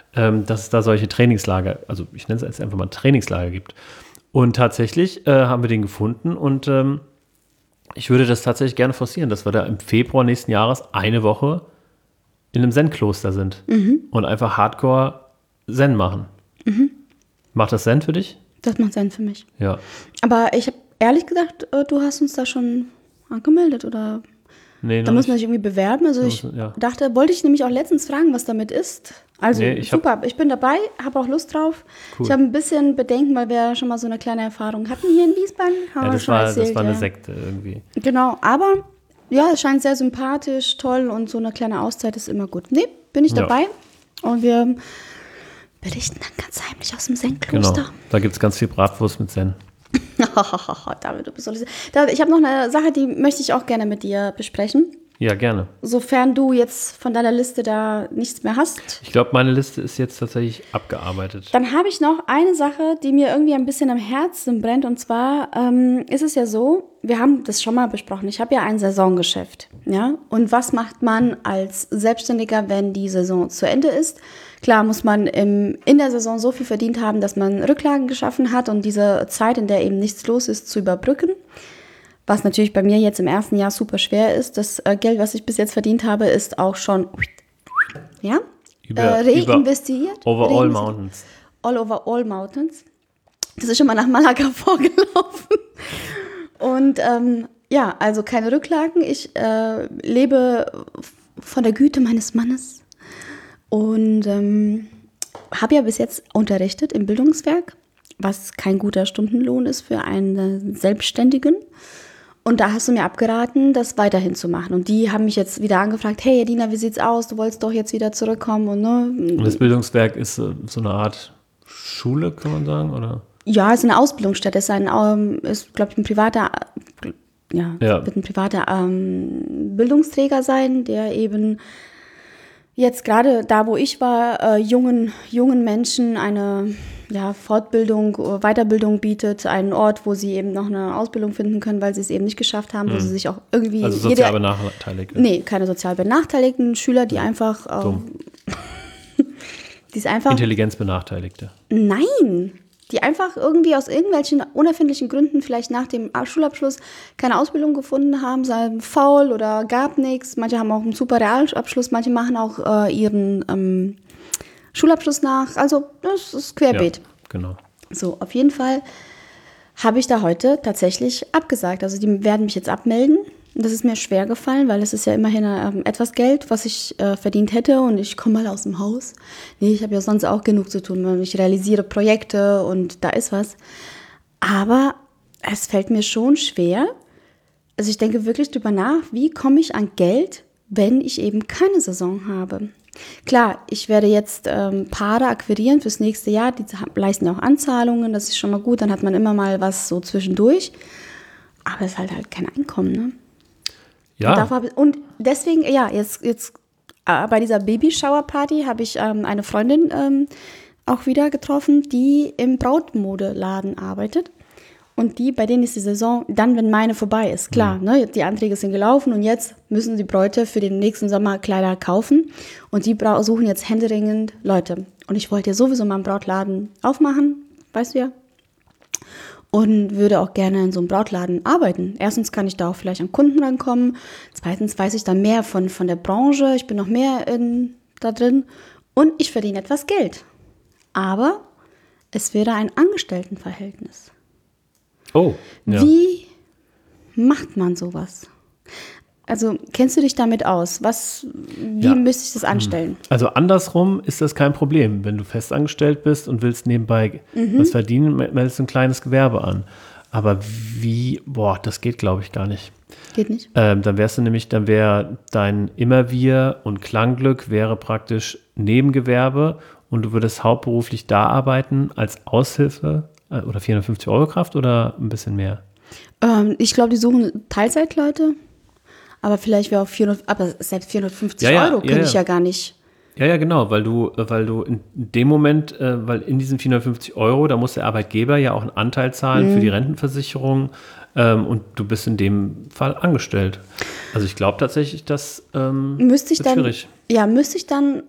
ähm, dass es da solche Trainingslager, also ich nenne es jetzt einfach mal Trainingslager gibt. Und tatsächlich äh, haben wir den gefunden und ähm, ich würde das tatsächlich gerne forcieren, dass wir da im Februar nächsten Jahres eine Woche in einem Zen-Kloster sind mhm. und einfach Hardcore Zen machen. Mhm. Macht das Zen für dich? Das macht Zen für mich. Ja. Aber ich habe ehrlich gesagt, du hast uns da schon angemeldet oder nee, da muss man sich irgendwie bewerben. Also ich muss, ja. dachte, wollte ich nämlich auch letztens fragen, was damit ist. Also nee, ich super, hab, ich bin dabei, habe auch Lust drauf. Cool. Ich habe ein bisschen Bedenken, weil wir schon mal so eine kleine Erfahrung hatten hier in Wiesbaden. Ja, das, war, erzählt, das war eine ja. Sekte irgendwie. Genau, aber ja, es scheint sehr sympathisch, toll und so eine kleine Auszeit ist immer gut. Nee, bin ich dabei ja. und wir berichten dann ganz heimlich aus dem Zen-Kloster. Genau, da gibt es ganz viel Bratwurst mit Zen. David, du bist so lustig. Ich habe noch eine Sache, die möchte ich auch gerne mit dir besprechen. Ja, gerne. Sofern du jetzt von deiner Liste da nichts mehr hast. Ich glaube, meine Liste ist jetzt tatsächlich abgearbeitet. Dann habe ich noch eine Sache, die mir irgendwie ein bisschen am Herzen brennt. Und zwar ähm, ist es ja so, wir haben das schon mal besprochen. Ich habe ja ein Saisongeschäft. Ja? Und was macht man als Selbstständiger, wenn die Saison zu Ende ist? Klar muss man im, in der Saison so viel verdient haben, dass man Rücklagen geschaffen hat und diese Zeit, in der eben nichts los ist, zu überbrücken. Was natürlich bei mir jetzt im ersten Jahr super schwer ist. Das äh, Geld, was ich bis jetzt verdient habe, ist auch schon ja, über, äh, reinvestiert. Over reinvestiert. All mountains. All over all mountains. Das ist schon mal nach Malaga vorgelaufen. Und ähm, ja, also keine Rücklagen. Ich äh, lebe von der Güte meines Mannes. Und ähm, habe ja bis jetzt unterrichtet im Bildungswerk, was kein guter Stundenlohn ist für einen Selbstständigen. Und da hast du mir abgeraten, das weiterhin zu machen. Und die haben mich jetzt wieder angefragt, hey Edina, wie sieht's aus? Du wolltest doch jetzt wieder zurückkommen. Und, ne? Und das Bildungswerk ist äh, so eine Art Schule, kann man sagen, oder? Ja, es ist eine Ausbildungsstätte. Es ist, ein, ähm, ist glaube ich, ein privater, ja, ja. wird ein privater ähm, Bildungsträger sein, der eben jetzt gerade da, wo ich war, äh, jungen, jungen Menschen eine ja, Fortbildung, Weiterbildung bietet, einen Ort, wo sie eben noch eine Ausbildung finden können, weil sie es eben nicht geschafft haben, mhm. wo sie sich auch irgendwie... Also sozial benachteiligte? Nee, keine sozial benachteiligten Schüler, die einfach... Dumm. Äh, die ist einfach... Intelligenzbenachteiligte? Nein! Die einfach irgendwie aus irgendwelchen unerfindlichen Gründen vielleicht nach dem Schulabschluss keine Ausbildung gefunden haben, seien faul oder gab nichts. Manche haben auch einen super Realabschluss, manche machen auch äh, ihren ähm, Schulabschluss nach. Also das ist querbeet. Ja, genau. So, auf jeden Fall habe ich da heute tatsächlich abgesagt. Also die werden mich jetzt abmelden. Das ist mir schwer gefallen, weil es ist ja immerhin ähm, etwas Geld, was ich äh, verdient hätte und ich komme mal aus dem Haus. Nee, ich habe ja sonst auch genug zu tun. Ich realisiere Projekte und da ist was. Aber es fällt mir schon schwer. Also ich denke wirklich drüber nach, wie komme ich an Geld, wenn ich eben keine Saison habe. Klar, ich werde jetzt ähm, Paare akquirieren fürs nächste Jahr. Die leisten ja auch Anzahlungen, das ist schon mal gut. Dann hat man immer mal was so zwischendurch. Aber es ist halt halt kein Einkommen, ne? Ja. Und, ich, und deswegen, ja, jetzt, jetzt äh, bei dieser Babyshower-Party habe ich ähm, eine Freundin ähm, auch wieder getroffen, die im Brautmodeladen arbeitet. Und die, bei denen ist die Saison dann, wenn meine vorbei ist. Klar, mhm. ne, die Anträge sind gelaufen und jetzt müssen die Bräute für den nächsten Sommer Kleider kaufen. Und die bra- suchen jetzt händeringend Leute. Und ich wollte ja sowieso mal einen Brautladen aufmachen, weißt du ja. Und würde auch gerne in so einem Brautladen arbeiten. Erstens kann ich da auch vielleicht an Kunden rankommen. Zweitens weiß ich dann mehr von, von der Branche. Ich bin noch mehr in, da drin. Und ich verdiene etwas Geld. Aber es wäre ein Angestelltenverhältnis. Oh, ja. Wie macht man sowas? Also kennst du dich damit aus? Was, wie ja. müsste ich das anstellen? Also andersrum ist das kein Problem. Wenn du festangestellt bist und willst nebenbei mhm. was verdienen, meldest du ein kleines Gewerbe an. Aber wie, boah, das geht glaube ich gar nicht. Geht nicht? Ähm, dann wärst du nämlich, dann wäre dein Immerwir und Klangglück wäre praktisch Nebengewerbe und du würdest hauptberuflich da arbeiten als Aushilfe äh, oder vierhundertfünfzig Euro Kraft oder ein bisschen mehr? Ähm, ich glaube, die suchen Teilzeitleute. Aber vielleicht wäre auch vierhundert, aber selbst vierhundertfünfzig ja, ja, Euro könnte ja, ja. ich ja gar nicht. Ja, ja, genau, weil du, weil du in dem Moment, äh, weil in diesen vierhundertfünfzig Euro, da muss der Arbeitgeber ja auch einen Anteil zahlen mhm. für die Rentenversicherung ähm, und du bist in dem Fall angestellt. Also ich glaube tatsächlich, dass ähm, müsste ich wird dann, schwierig. Ja, müsste ich dann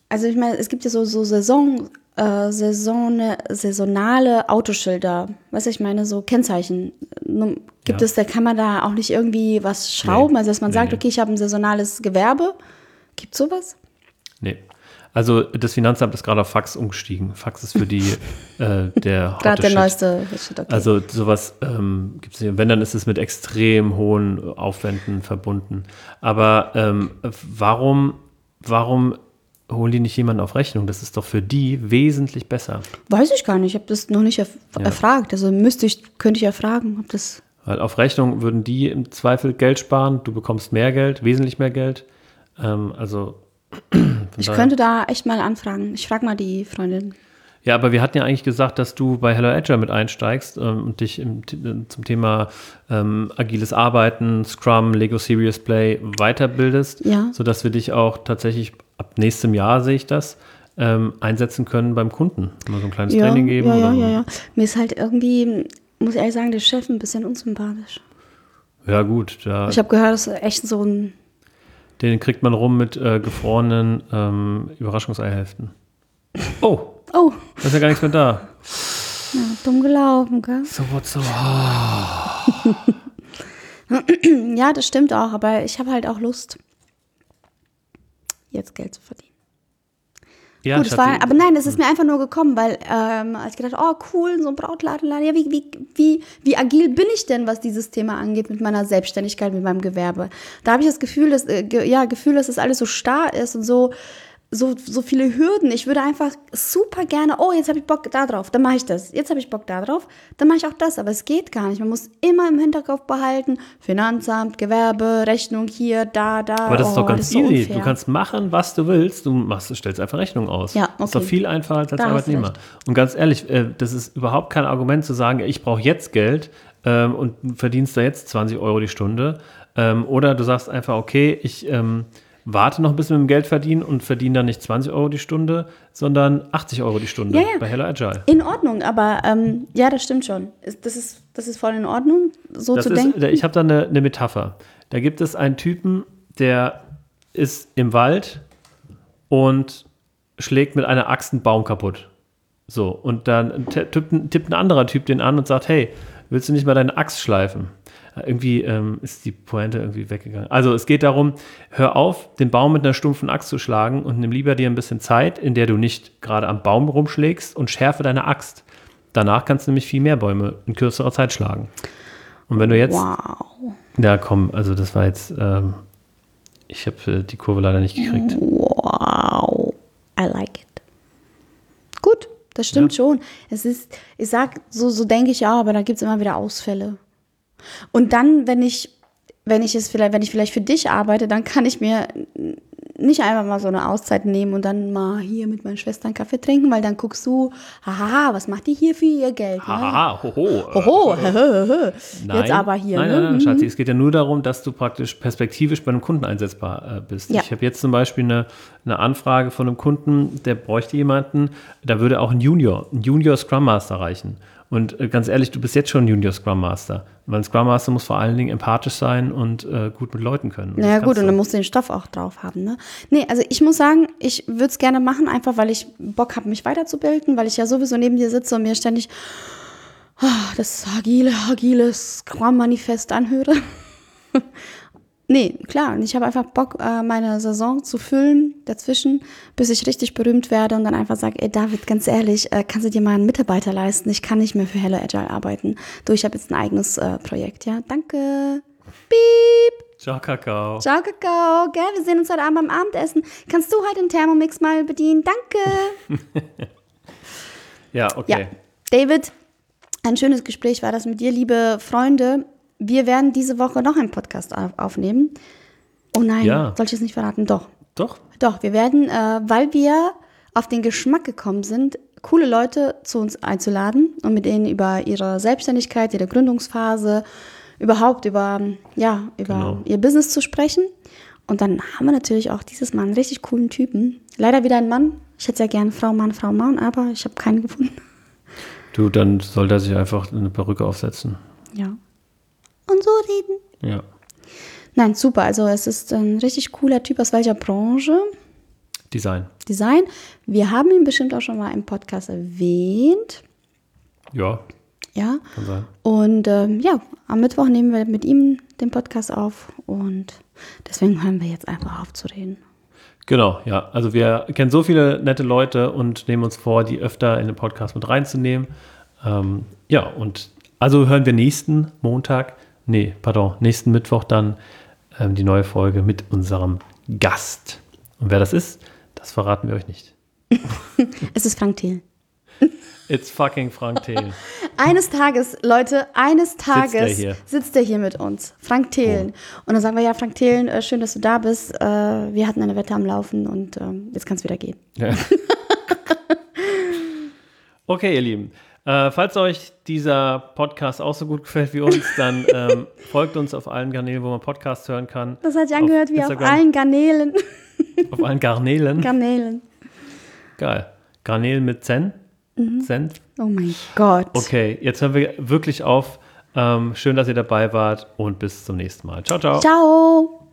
also ich meine, es gibt ja so, so Saison, äh, Saison, saisonale Autoschilder. Weißt du, ich meine, so Kennzeichen. Gibt Ja. es, da kann man da auch nicht irgendwie was schrauben? Nee. Also dass man Nee, sagt, nee. okay, ich habe ein saisonales Gewerbe. Gibt es sowas? Nee. Also das Finanzamt ist gerade auf Fax umgestiegen. Fax ist für die äh, der Gerade der Shit. neueste Shit, okay. Also sowas ähm, gibt es nicht. Wenn, dann ist es mit extrem hohen Aufwänden verbunden. Aber ähm, warum, warum holen die nicht jemanden auf Rechnung? Das ist doch für die wesentlich besser. Weiß ich gar nicht, ich habe das noch nicht erf- Ja. erfragt. Also müsste ich, könnte ich erfragen, ob das. Weil auf Rechnung würden die im Zweifel Geld sparen. Du bekommst mehr Geld, wesentlich mehr Geld. Ähm, also Ich daher- könnte da echt mal anfragen. Ich frage mal die Freundin. Ja, aber wir hatten ja eigentlich gesagt, dass du bei Hello Agile mit einsteigst ähm, und dich im, zum Thema ähm, agiles Arbeiten, Scrum, Lego Serious Play weiterbildest, Ja. sodass wir dich auch tatsächlich ab nächstem Jahr, sehe ich das, ähm, einsetzen können beim Kunden. Mal so ein kleines Ja, Training geben. ja, ja, oder so. ja, ja. Mir ist halt irgendwie, muss ich ehrlich sagen, der Chef ein bisschen unsympathisch. Ja, gut, da, Ich habe gehört, das ist echt so ein. den kriegt man rum mit äh, gefrorenen ähm, Überraschungseihälften. Oh, Oh, da ist ja gar nichts mehr da. ja, dumm gelaufen, gell? So, what so? Ja, das stimmt auch, aber ich habe halt auch Lust, jetzt Geld zu verdienen. Ja, Gut, es Schatzi, war, aber nein, es ist mir einfach nur gekommen, weil ähm, als ich gedacht, oh cool, so ein Brautladen, ja, wie, wie, wie, wie agil bin ich denn, was dieses Thema angeht mit meiner Selbstständigkeit, mit meinem Gewerbe? Da habe ich das Gefühl, dass, äh, ge, ja, Gefühl, dass das alles so starr ist und so, so, so viele Hürden. Ich würde einfach super gerne, oh, jetzt habe ich Bock da drauf, dann mache ich das. Jetzt habe ich Bock da drauf, dann mache ich auch das. Aber es geht gar nicht. Man muss immer im Hinterkopf behalten, Finanzamt, Gewerbe, Rechnung hier, da, da. Aber das ist oh, doch ganz das ist so easy. unfair. Du kannst machen, was du willst. Du machst, du stellst einfach Rechnung aus. Ja, Das ist doch okay. viel einfacher als als Da hast du Arbeitnehmer. Und ganz ehrlich, äh, das ist überhaupt kein Argument zu sagen, ich brauche jetzt Geld ähm, und verdienst da jetzt zwanzig Euro die Stunde. Ähm, oder du sagst einfach, okay, ich ähm, warte noch ein bisschen mit dem Geld verdienen und verdiene dann nicht zwanzig Euro die Stunde, sondern achtzig Euro die Stunde Ja, ja. bei Hello Agile. In Ordnung, aber ähm, ja, das stimmt schon. Ist- Das ist, das ist voll in Ordnung, so Das zu ist, denken. ich habe da eine, eine Metapher. Da gibt es einen Typen, der ist im Wald und schlägt mit einer Axt einen Baum kaputt. So, und dann t- tippt, tippt ein anderer Typ den an und sagt, hey, willst du nicht mal deine Axt schleifen? Irgendwie ähm, ist die Pointe irgendwie weggegangen. Also es geht darum, hör auf, den Baum mit einer stumpfen Axt zu schlagen und nimm lieber dir ein bisschen Zeit, in der du nicht gerade am Baum rumschlägst und schärfe deine Axt. Danach kannst du nämlich viel mehr Bäume in kürzerer Zeit schlagen. Und wenn du jetzt... Wow. Ja, komm, also das war jetzt... Ähm, ich habe äh, die Kurve leider nicht gekriegt. Wow. I like it. Gut, das stimmt Ja. schon. Es ist, ich sag, so, so denke ich auch, aber da gibt es immer wieder Ausfälle. Und dann, wenn ich, wenn ich es vielleicht, wenn ich vielleicht für dich arbeite, dann kann ich mir nicht einfach mal so eine Auszeit nehmen und dann mal hier mit meinen Schwestern Kaffee trinken, weil dann guckst du, haha, was macht die hier für ihr Geld? Ne? Haha, hoho. Hoho, Nein, jetzt aber hier. Nein, ne? nein, nein, Mhm. Schatzi, es geht ja nur darum, dass du praktisch perspektivisch bei einem Kunden einsetzbar äh, bist. Ja. Ich habe jetzt zum Beispiel eine, eine Anfrage von einem Kunden, der bräuchte jemanden, da würde auch ein Junior, ein Junior Scrum Master reichen. Und äh, ganz ehrlich, du bist jetzt schon ein Junior Scrum Master. Weil ein Scrum Master muss vor allen Dingen empathisch sein und äh, gut mit Leuten können. Und Naja das gut, kannst und du. dann musst du den Stoff auch drauf haben, ne? Nee, also ich muss sagen, ich würde es gerne machen, einfach weil ich Bock habe, mich weiterzubilden, weil ich ja sowieso neben dir sitze und mir ständig ah, das agile, agile Scrum-Manifest anhöre. Nee, klar, und ich habe einfach Bock, äh, meine Saison zu füllen dazwischen, bis ich richtig berühmt werde und dann einfach sage, ey David, ganz ehrlich, äh, kannst du dir mal einen Mitarbeiter leisten? Ich kann nicht mehr für Hello Agile arbeiten. Du, ich habe jetzt ein eigenes äh, Projekt, ja? Danke. Piep. Ciao, Kakao. Ciao, Kakao. Gell? Wir sehen uns heute Abend beim Abendessen. Kannst du heute den Thermomix mal bedienen? Danke. Ja, Ja, okay. David, ein schönes Gespräch war das mit dir, liebe Freunde. Wir werden diese Woche noch einen Podcast auf- aufnehmen. Oh nein, Ja. soll ich es nicht verraten? Doch. Doch. Doch, wir werden, äh, weil wir auf den Geschmack gekommen sind, coole Leute zu uns einzuladen und mit denen über ihre Selbstständigkeit, ihre Gründungsphase, überhaupt über, ja, über Genau. ihr Business zu sprechen. Und dann haben wir natürlich auch dieses Mal einen richtig coolen Typen. Leider wieder ein Mann. Ich hätte ja gerne Frau, Mann, Frau, Mann, aber ich habe keinen gefunden. Du, dann soll der sich einfach eine Perücke aufsetzen. Ja. Und so reden. Ja. Nein, super. Also es ist ein richtig cooler Typ. Aus welcher Branche? Design. Design. Wir haben ihn bestimmt auch schon mal im Podcast erwähnt. Ja, Ja. kann sein. Und ähm, ja, am Mittwoch nehmen wir mit ihm den Podcast auf und deswegen hören wir jetzt einfach auf zu reden. Genau, ja. Also wir kennen so viele nette Leute und nehmen uns vor, die öfter in den Podcast mit reinzunehmen. Ähm, ja, und also hören wir nächsten Montag, nee, pardon, nächsten Mittwoch dann ähm, die neue Folge mit unserem Gast. Und wer das ist, das verraten wir euch nicht. Es ist Frank Thelen. It's fucking Frank Thelen. Eines Tages, Leute, eines Tages er hier. sitzt er hier mit uns. Frank Thelen. Und dann sagen wir, ja, Frank Thelen, äh, schön, dass du da bist. Äh, wir hatten eine Wette am Laufen und ähm, jetzt kann es wieder gehen. Ja. Okay, ihr Lieben. Äh, falls euch dieser Podcast auch so gut gefällt wie uns, dann ähm, folgt uns auf allen Kanälen, wo man Podcasts hören kann. Das hat sich angehört wie auf Instagram. allen Garnelen. Auf allen Garnelen. Garnelen. Geil. Garnelen mit Zen. Mhm. Senf. Oh mein Gott. Okay, jetzt hören wir wirklich auf. Ähm, schön, dass ihr dabei wart und bis zum nächsten Mal. Ciao, ciao. Ciao.